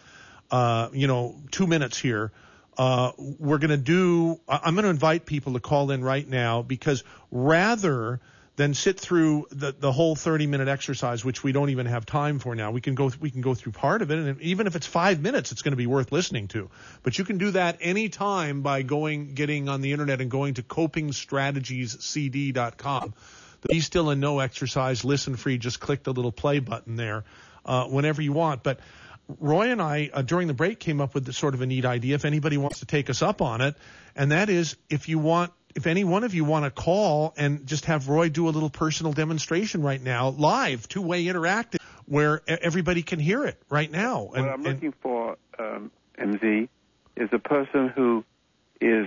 minutes here, I'm going to invite people to call in right now, because rather than sit through the whole 30-minute exercise, which we don't even have time for now, we can go through part of it, and even if it's 5 minutes, it's going to be worth listening to. But you can do that any time by getting on the internet and going to copingstrategiescd.com. The Be Still and No exercise, listen free, just click the little play button there whenever you want. But Roy and I, during the break, came up with sort of a neat idea, if anybody wants to take us up on it, and that is if any one of you want to call and just have Roy do a little personal demonstration right now, live, 2-way interactive, where everybody can hear it right now. What I'm looking for, MZ, is a person who is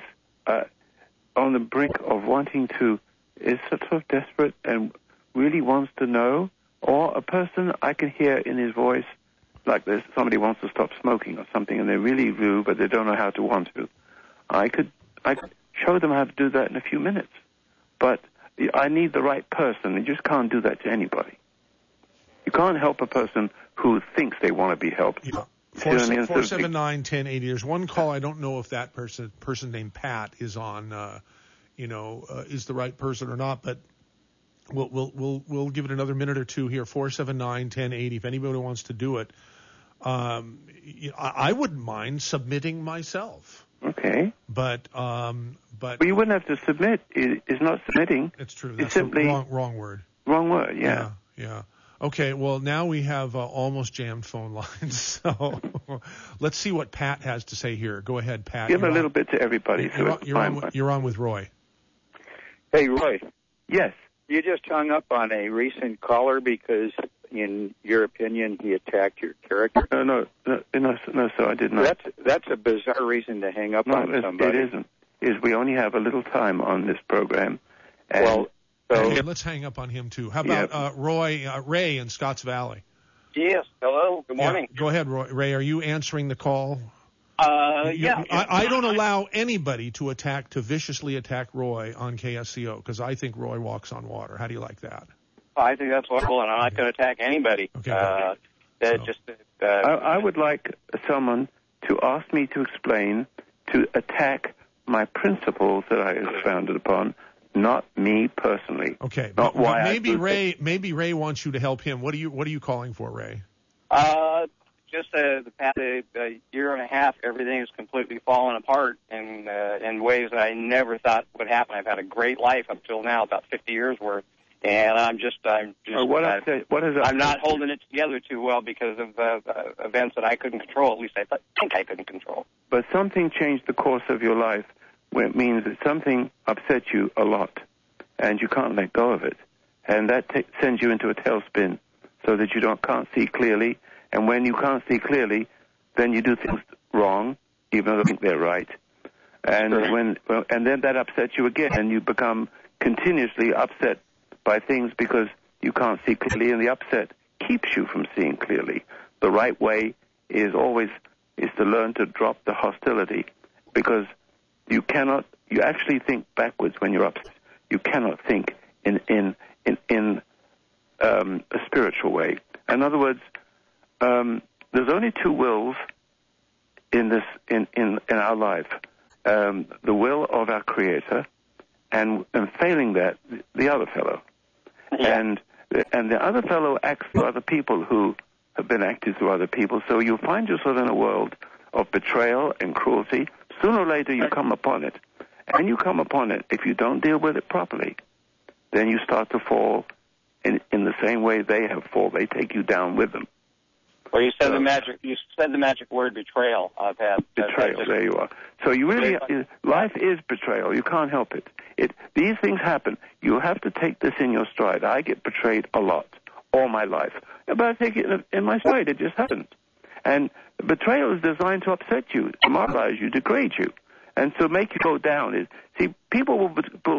on the brink of wanting to, is sort of desperate and really wants to know, or a person I can hear in his voice like this, somebody wants to stop smoking or something, and they really do, but they don't know how to want to. I could show them how to do that in a few minutes, but I need the right person. You just can't do that to anybody. You can't help a person who thinks they want to be helped. Yeah. 479-1080. There's one call. I don't know if that person named Pat is on, is the right person or not, but we'll give it another minute or two here. 479-1080. If anybody wants to do it, I wouldn't mind submitting myself. Okay. But well, you wouldn't have to submit. It's not submitting. It's true. It's That's simply wrong word. Wrong word. Yeah. Yeah. Okay. Well, now we have almost jammed phone lines. So let's see what Pat has to say here. Go ahead, Pat. Give a little bit to everybody. You're on with Roy. Hey, Roy. Yes. You just hung up on a recent caller because, in your opinion, he attacked your character. No, sir, I did not. That's a bizarre reason to hang up on somebody. It isn't. We only have a little time on this program. And okay, let's hang up on him too. How about Ray in Scotts Valley? Yes. Hello. Good morning. Yeah, go ahead, Ray. Are you answering the call? Yeah. I don't allow anybody to viciously attack Roy on KSCO because I think Roy walks on water. How do you like that? I think that's wonderful, and I'm not going to attack anybody. Okay. I would like someone to ask me to explain, to attack my principles that I have founded upon, not me personally. Okay. Not why maybe Ray wants you to help him. What are you calling for, Ray? Just the past year and a half, everything has completely fallen apart in ways that I never thought would happen. I've had a great life up till now, about 50 years worth, and I'm not holding it together too well because of events that I couldn't control. At least I think I couldn't control. But something changed the course of your life, where it means that something upset you a lot, and you can't let go of it, and that sends you into a tailspin, so that you can't see clearly. And when you can't see clearly, then you do things wrong, even though you think they're right. And and then that upsets you again, and you become continuously upset by things because you can't see clearly, and the upset keeps you from seeing clearly. The right way is to learn to drop the hostility, because you actually think backwards when you're upset. You cannot think in a spiritual way. In other words, there's only two wills in our life: the will of our Creator, and failing that, the other fellow. Yeah. And the other fellow acts through other people who have been acted through other people. So you find yourself in a world of betrayal and cruelty. Sooner or later, you come upon it, and you come upon it. If you don't deal with it properly, then you start to fall in the same way they have fallen. They take you down with them. Well, you said the magic word betrayal. Betrayal. There you are. So life is betrayal. You can't help it. These things happen. You have to take this in your stride. I get betrayed a lot, all my life, but I take it in my stride. It just happens. And betrayal is designed to upset you, demoralize you, degrade you, and to make you go down. People will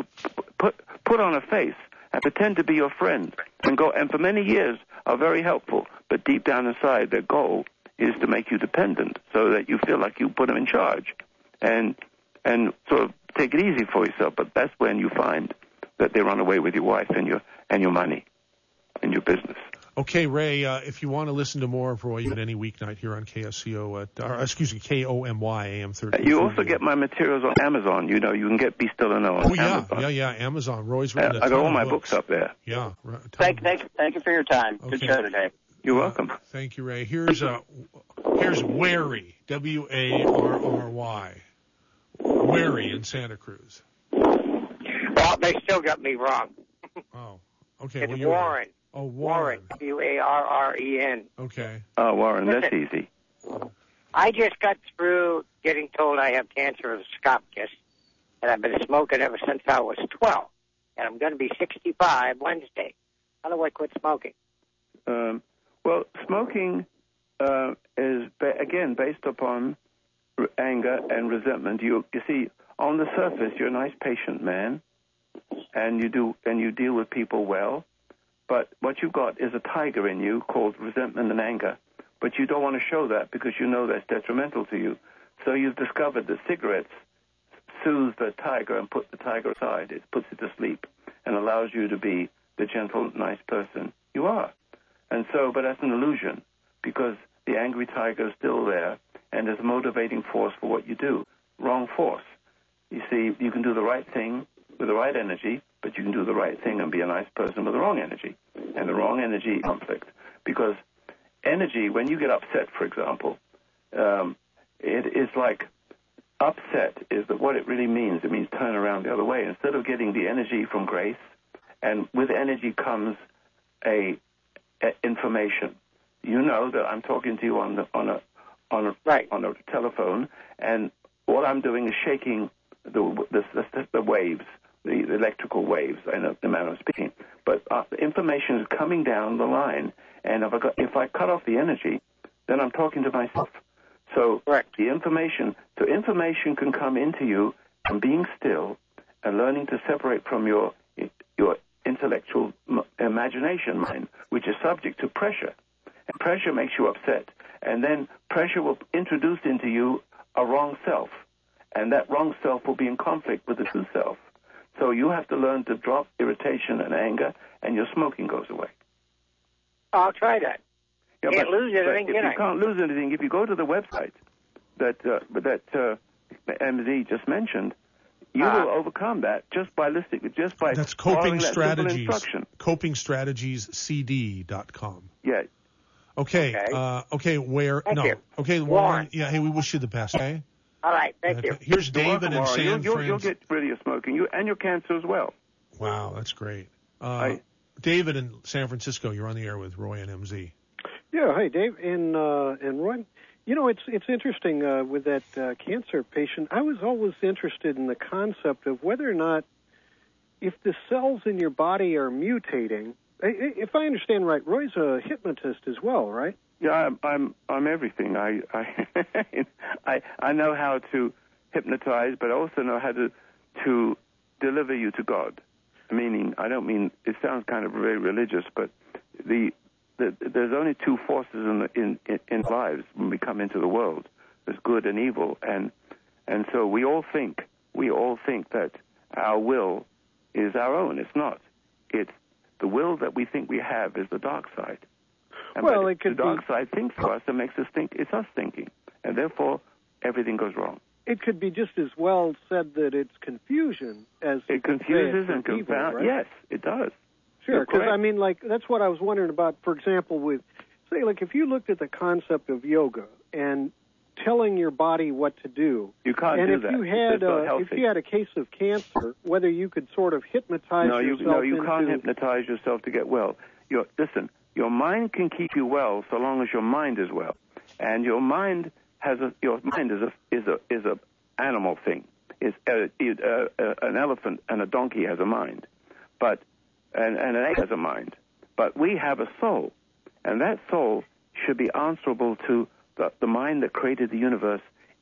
put on a face and pretend to be your friend, and for many years are very helpful, but deep down inside, their goal is to make you dependent, so that you feel like you put them in charge, and sort of take it easy for yourself. But that's when you find that they run away with your wife and your money and your business. Okay, Ray, if you want to listen to more of Roy at any weeknight here on KSCO KOMY AM 13. You also get my materials on Amazon. You can get Be Still and Know on Amazon. Amazon. Roy's written I got all my books up there. Yeah. Thank you for your time. Okay. Good show today. You're welcome. Thank you, Ray. Here's Wary, WARRY. Wary in Santa Cruz. Well, they still got me wrong. Oh, okay. It's Warren. Oh, Warren. Warren. Okay. Oh, Warren, that's easy. I just got through getting told I have cancer of the esophagus, and I've been smoking ever since I was 12. And I'm going to be 65 Wednesday. How do I quit smoking? Well, smoking is, again, based upon anger and resentment. You see, on the surface, you're a nice, patient man, and you deal with people well. But what you've got is a tiger in you called resentment and anger. But you don't want to show that because you know that's detrimental to you. So you've discovered that cigarettes soothe the tiger and put the tiger aside. It puts it to sleep and allows you to be the gentle, nice person you are. And so, but that's an illusion, because the angry tiger is still there and is a motivating force for what you do. Wrong force. You see, you can do the right thing with the right energy, but you can do the right thing and be a nice person with the wrong energy. And the wrong energy conflict. Because energy, when you get upset, for example, it is like upset is that what it really means, it means turn around the other way. Instead of getting the energy from grace, and with energy comes a information. You know that I'm talking to you on a telephone, and all I'm doing is shaking the waves, the electrical waves. I know the man I'm speaking, but the information is coming down the line, and if I cut off the energy, then I'm talking to myself. So the information can come into you from being still and learning to separate from your intellectual imagination mind, which is subject to pressure. And pressure makes you upset. And then pressure will introduce into you a wrong self. And that wrong self will be in conflict with the true self. So you have to learn to drop irritation and anger, and your smoking goes away. I'll try that. Yeah, can't lose anything, can I? You can't lose anything. If you go to the website that MZ just mentioned, you will overcome that just by listening, just by that's coping that strategies. Instruction. CopingStrategiesCD.com. Yeah. Okay. Okay. Where? Thank you. Okay. Warren. Yeah. Hey, we wish you the best. Okay. All right. Thank you. Here's David in San Francisco. You'll get rid of your smoking, and your cancer as well. Wow, that's great. David in San Francisco, you're on the air with Roy and MZ. Yeah. Hi, Dave and Roy. You know, it's interesting with that cancer patient. I was always interested in the concept of whether or not, if the cells in your body are mutating. If I understand right, Roy's a hypnotist as well, right? Yeah, I'm everything. I know how to hypnotize, but I also know how to deliver you to God. Meaning, I don't mean it sounds kind of very religious, but there's only two forces in lives when we come into the world. There's good and evil, and so we all think that our will is our own. It's not. It's the will that we think we have is the dark side. And well, it could the dark side thinks for us and makes us think it's us thinking, and therefore everything goes wrong. It could be just as well said that it's confusion as it confuses and confounds. Right? Yes, it does. Sure, because I mean, like that's what I was wondering about. For example, with say, like if you looked at the concept of yoga and telling your body what to do, you can't and do if that. you had if you had a case of cancer, whether you could sort of hypnotize yourself. No, you can't hypnotize yourself to get well. Listen, your mind can keep you well so long as your mind is well, and your mind is a animal thing. It's an elephant and a donkey has a mind, but and an egg has a mind. But we have a soul, and that soul should be answerable to the mind that created the universe,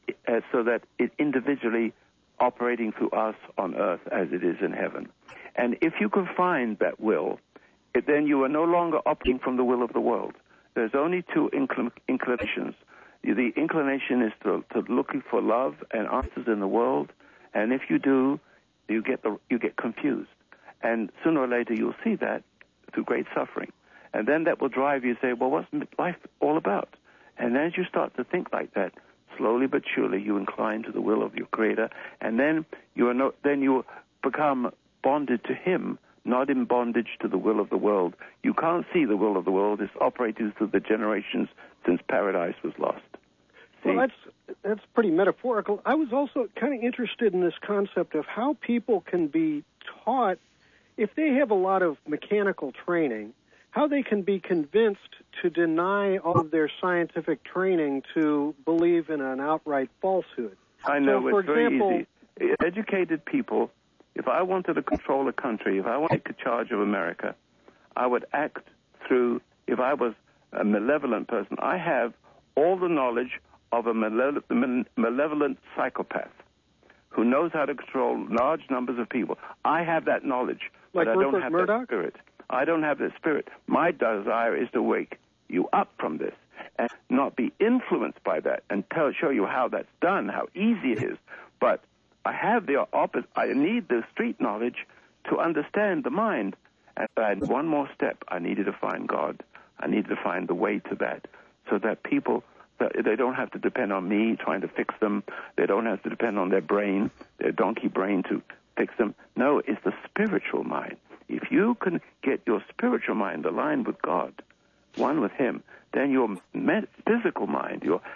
so that it individually operating through us on earth as it is in heaven. And if you can find that will, then you are no longer operating from the will of the world. There's only two inclinations. The inclination is to looking for love and answers in the world, and if you do, you get confused. And sooner or later you'll see that through great suffering. And then that will drive you to say, well, what's life all about? And as you start to think like that, slowly but surely you incline to the will of your Creator, and then you become bonded to Him, not in bondage to the will of the world. You can't see the will of the world. It's operated through the generations since paradise was lost. See? Well, that's pretty metaphorical. I was also kind of interested in this concept of how people can be taught, if they have a lot of mechanical training, how they can be convinced to deny all of their scientific training to believe in an outright falsehood. I know, so, it's very easy. Educated people, if I wanted to control a country, if I wanted to take charge of America, I would act through, if I was a malevolent person, I have all the knowledge of a malevolent psychopath who knows how to control large numbers of people. I have that knowledge, like but I don't have Murdoch? that spirit. I don't have that spirit. My desire is to wake you up from this and not be influenced by that and show you how that's done, how easy it is. But I have the opposite. I need the street knowledge to understand the mind. And I had one more step. I needed to find God. I needed to find the way to that, so that people, they don't have to depend on me trying to fix them. They don't have to depend on their brain, their donkey brain to fix them. No, it's the spiritual mind. If you can get your spiritual mind aligned with God, one with Him, then your physical mind, your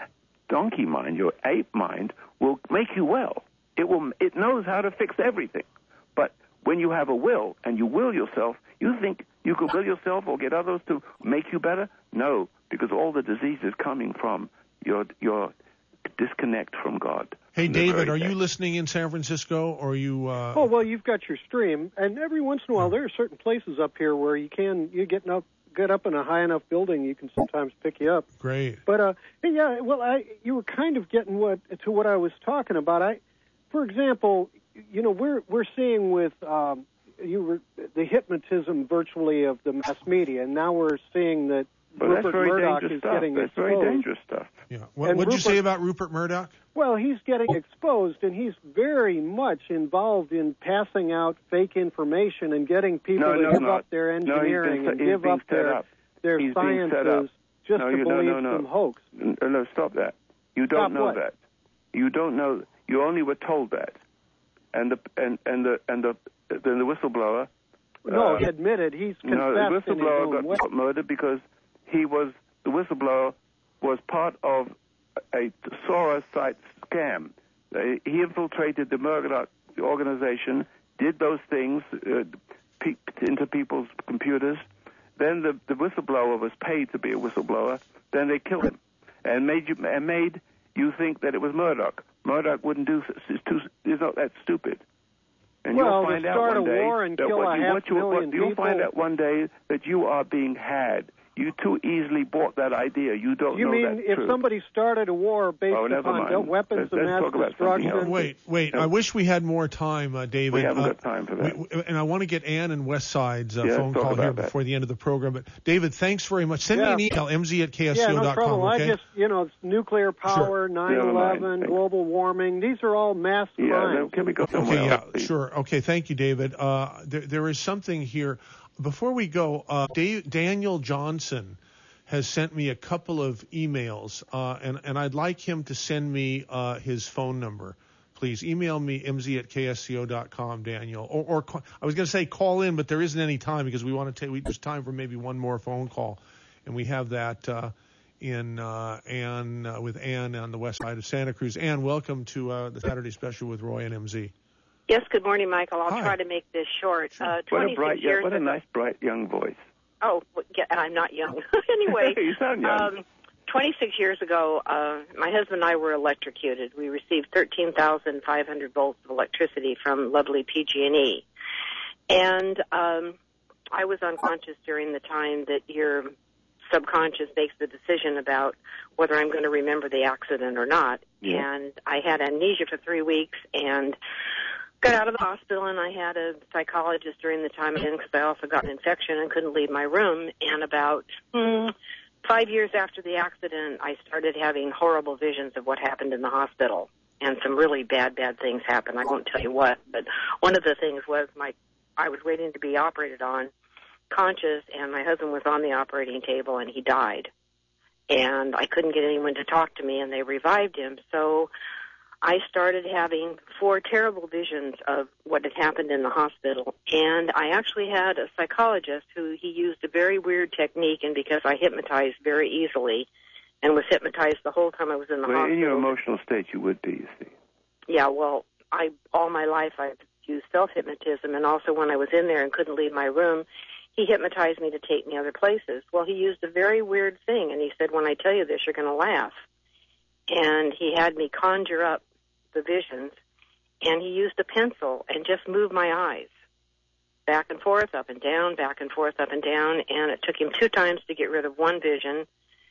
donkey mind, your ape mind, will make you well. It knows how to fix everything. But when you have a will and you will yourself, you think you can will yourself or get others to make you better? No, because all the disease is coming from your disconnect from God. Hey, David, are you listening in San Francisco, or are you... Oh, well, you've got your stream, and every once in a while there are certain places up here where you get up in a high enough building, you can sometimes pick you up. Great. But, yeah, well, you were kind of getting to what I was talking about. For example, you know, we're seeing with the hypnotism virtually of the mass media, and now we're seeing that Rupert Murdoch is getting exposed. That's very dangerous stuff. Yeah. What did you say about Rupert Murdoch? Well, he's getting exposed, and he's very much involved in passing out fake information and getting people to give up their engineering and give up their sciences just to believe some hoax. No, stop that. You don't know that. You don't know. You only were told that. And the whistleblower. No, he admitted he's confessed. No, the whistleblower got murdered because the whistleblower was part of a Soros site scam. He infiltrated the Murdoch organization, did those things, peeked into people's computers. Then the whistleblower was paid to be a whistleblower. Then they killed him and made you think that it was Murdoch. Murdoch wouldn't do. He's not that stupid. And well, you'll find to out start one a day war and that kill a $500,000 you'll people. find out one day that you are being had. You too easily bought that idea. You don't know that's true. You mean if somebody started a war based upon weapons of mass destruction? Wait. I wish we had more time, David. We haven't got time for that. And I want to get Ann and Westside's phone call here before the end of the program. But, David, thanks very much. Send me an email, mz@ksco.com. Yeah, no trouble. Okay? I just, it's nuclear power, 9/11, global warming. These are all mass crimes. Can we go somewhere else, please? Sure. Okay, thank you, David. There is something here. Before we go, Daniel Johnson has sent me a couple of emails, and I'd like him to send me his phone number. Please email me, mz@ksco.com, Daniel. Or I was going to say call in, but there isn't any time because we want to there's time for maybe one more phone call, and we have that with Ann on the west side of Santa Cruz. Ann, welcome to the Saturday Special with Roy and MZ. Yes, good morning, Michael. I'll try to make this short. What a nice, bright, young voice. Oh, yeah, I'm not young. Anyway, you sound young. 26 years ago, my husband and I were electrocuted. We received 13,500 volts of electricity from lovely PG&E. And I was unconscious during the time that your subconscious makes the decision about whether I'm going to remember the accident or not. Yeah. And I had amnesia for 3 weeks and got out of the hospital, and I had a psychologist during the time in because I also got an infection and couldn't leave my room. And about 5 years after the accident, I started having horrible visions of what happened in the hospital. And some really bad things happened. I won't tell you what, but one of the things was I was waiting to be operated on, conscious, and my husband was on the operating table, and he died. And I couldn't get anyone to talk to me, and they revived him. So I started having 4 terrible visions of what had happened in the hospital. And I actually had a psychologist who he used a very weird technique, and because I hypnotized very easily and was hypnotized the whole time I was in the hospital. In your emotional state, you would be, you see. Yeah, well, all my life I've used self-hypnotism, and also when I was in there and couldn't leave my room, he hypnotized me to take me other places. Well, he used a very weird thing, and he said, when I tell you this, you're going to laugh. And he had me conjure up the visions, and he used a pencil and just moved my eyes back and forth, up and down, back and forth, up and down, and it took him 2 times to get rid of one vision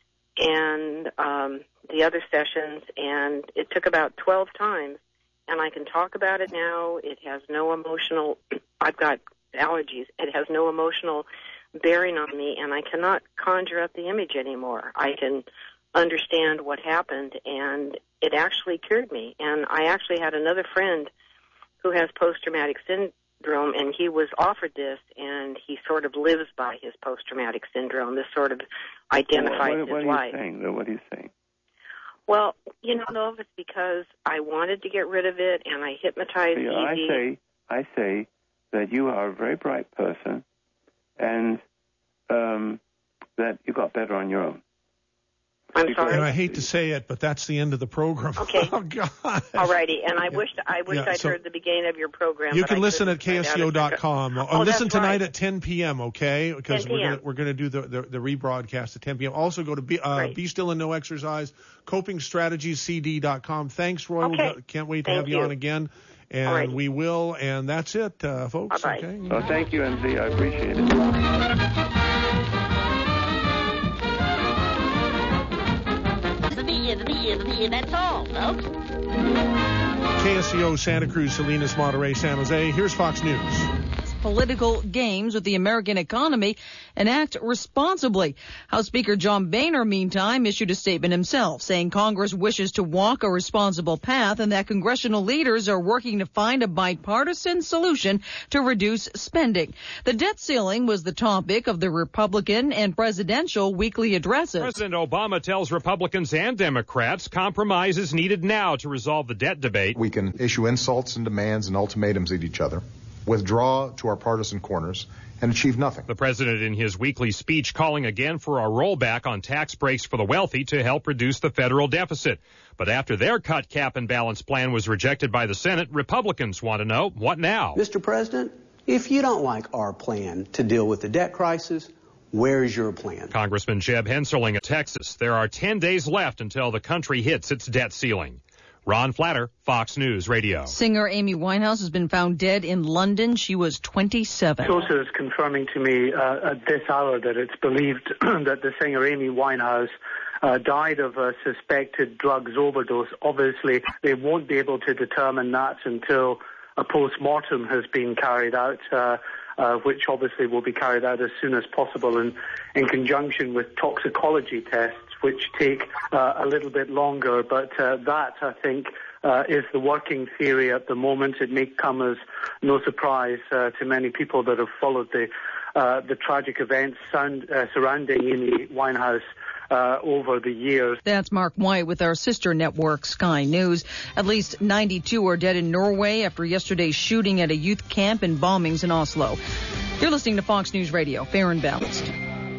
and the other sessions, and it took about 12 times, and I can talk about it now. It has no emotional, I've got allergies, it has no emotional bearing on me, and I cannot conjure up the image anymore. I can understand what happened, and it actually cured me. And I actually had another friend who has post-traumatic syndrome, and he was offered this, and he sort of lives by his post-traumatic syndrome. This sort of identifies his life. What are you saying? Well, Elvis, because I wanted to get rid of it, and I hypnotized easy. I say that you are a very bright person, and that you got better on your own. I'm sorry. And I hate to say it, but that's the end of the program. Okay. Oh, God. All righty. And I wish I'd heard the beginning of your program. You can listen at KSCO.com. Listen tonight at 10 p.m., okay? Because we're going to do the rebroadcast at 10 p.m. Also go to Be Still and No Exercise, copingstrategiescd.com. Thanks, Roy. Okay. Can't wait to have you on again. And we will. And that's it, folks. Bye-bye. Okay? Oh, thank you, MZ. I appreciate it. That's all, folks. KSCO, Santa Cruz, Salinas, Monterey, San Jose. Here's Fox News. Political games with the American economy and act responsibly. House Speaker John Boehner, meantime, issued a statement himself saying Congress wishes to walk a responsible path and that congressional leaders are working to find a bipartisan solution to reduce spending. The debt ceiling was the topic of the Republican and presidential weekly addresses. President Obama tells Republicans and Democrats compromise is needed now to resolve the debt debate. We can issue insults and demands and ultimatums at each other, withdraw to our partisan corners, and achieve nothing. The president in his weekly speech calling again for a rollback on tax breaks for the wealthy to help reduce the federal deficit. But after their cut, cap, and balance plan was rejected by the Senate, Republicans want to know, what now? Mr. President, if you don't like our plan to deal with the debt crisis, where's your plan? Congressman Jeb Hensarling of Texas. There are 10 days left until the country hits its debt ceiling. Ron Flatter, Fox News Radio. Singer Amy Winehouse has been found dead in London. She was 27. Sources confirming to me at this hour that it's believed that the singer Amy Winehouse died of a suspected drugs overdose. Obviously, they won't be able to determine that until a post-mortem has been carried out, which obviously will be carried out as soon as possible in conjunction with toxicology tests, which take a little bit longer. But that, I think, is the working theory at the moment. It may come as no surprise to many people that have followed the tragic events surrounding Amy Winehouse over the years. That's Mark White with our sister network, Sky News. At least 92 are dead in Norway after yesterday's shooting at a youth camp and bombings in Oslo. You're listening to Fox News Radio, fair and balanced.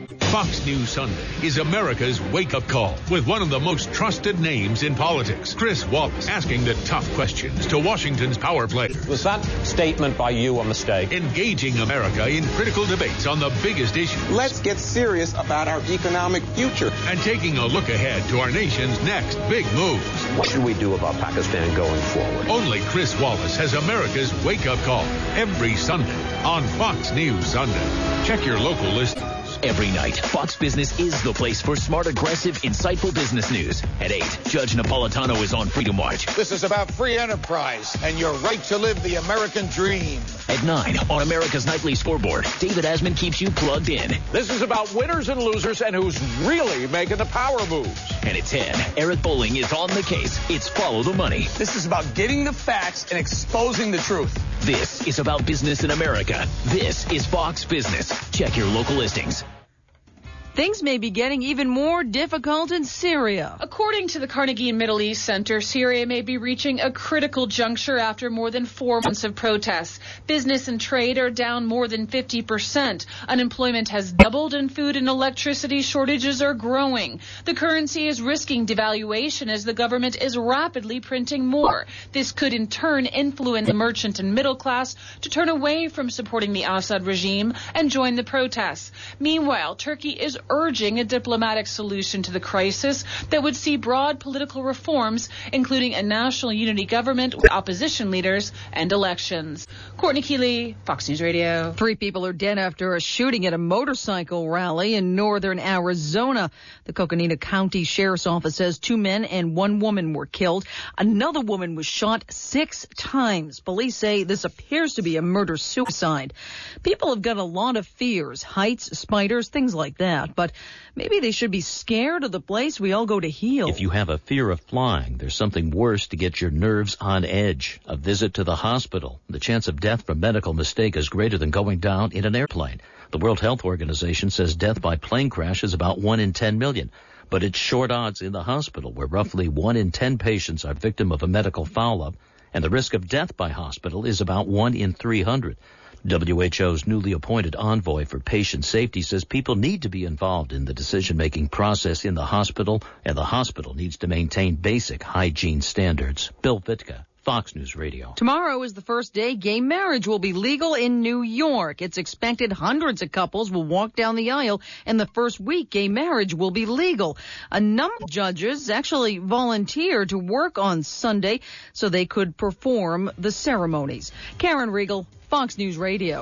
Fox News Sunday is America's wake-up call with one of the most trusted names in politics, Chris Wallace, asking the tough questions to Washington's power players. Was that statement by you a mistake? Engaging America in critical debates on the biggest issues. Let's get serious about our economic future. And taking a look ahead to our nation's next big moves. What should we do about Pakistan going forward? Only Chris Wallace has America's wake-up call every Sunday on Fox News Sunday. Check your local listings. Every night, Fox Business is the place for smart, aggressive, insightful business news. At 8, Judge Napolitano is on Freedom Watch. This is about free enterprise and your right to live the American dream. At 9, on America's Nightly Scoreboard, David Asman keeps you plugged in. This is about winners and losers and who's really making the power moves. And at 10, Eric Bolling is on the case. It's Follow the Money. This is about getting the facts and exposing the truth. This is about business in America. This is Fox Business. Check your local listings. Things may be getting even more difficult in Syria. According to the Carnegie Middle East Center, Syria may be reaching a critical juncture after more than 4 months of protests. Business and trade are down more than 50%. Unemployment has doubled and food and electricity shortages are growing. The currency is risking devaluation as the government is rapidly printing more. This could in turn influence the merchant and middle class to turn away from supporting the Assad regime and join the protests. Meanwhile, Turkey is urging a diplomatic solution to the crisis that would see broad political reforms, including a national unity government with opposition leaders and elections. Courtney Keeley, Fox News Radio. 3 people are dead after a shooting at a motorcycle rally in northern Arizona. The Coconino County Sheriff's Office says 2 men and 1 woman were killed. Another woman was shot 6 times. Police say this appears to be a murder-suicide. People have got a lot of fears, heights, spiders, things like that. But maybe they should be scared of the place we all go to heal. If you have a fear of flying, there's something worse to get your nerves on edge. A visit to the hospital. The chance of death from medical mistake is greater than going down in an airplane. The World Health Organization says death by plane crash is about 1 in 10 million. But it's short odds in the hospital, where roughly 1 in 10 patients are victim of a medical foul-up, and the risk of death by hospital is about 1 in 300. WHO's newly appointed envoy for patient safety says people need to be involved in the decision-making process in the hospital, and the hospital needs to maintain basic hygiene standards. Bill Vitka, Fox News Radio. Tomorrow is the first day gay marriage will be legal in New York. It's expected hundreds of couples will walk down the aisle, and the first week gay marriage will be legal. A number of judges actually volunteered to work on Sunday so they could perform the ceremonies. Karen Riegel, Fox News Radio.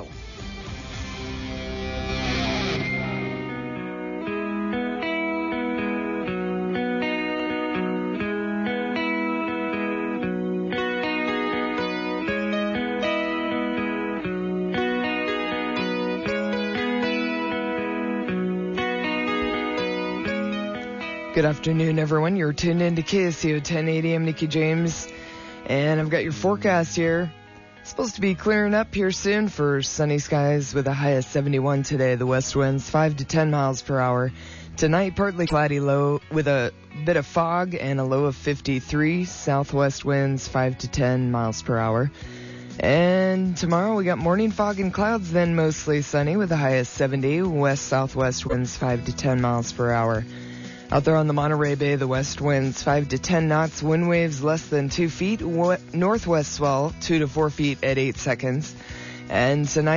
Good afternoon, everyone. You're tuned in to KSCO 1080. I'm Nikki James, and I've got your forecast here. It's supposed to be clearing up here soon for sunny skies with a high of 71 today. The west winds 5 to 10 miles per hour. Tonight, partly cloudy low with a bit of fog and a low of 53. Southwest winds 5 to 10 miles per hour. And tomorrow we got morning fog and clouds, then mostly sunny with a high of 70. West-southwest winds 5 to 10 miles per hour. Out there on the Monterey Bay, the west winds 5 to 10 knots, wind waves less than 2 feet, northwest swell 2 to 4 feet at 8 seconds. And tonight,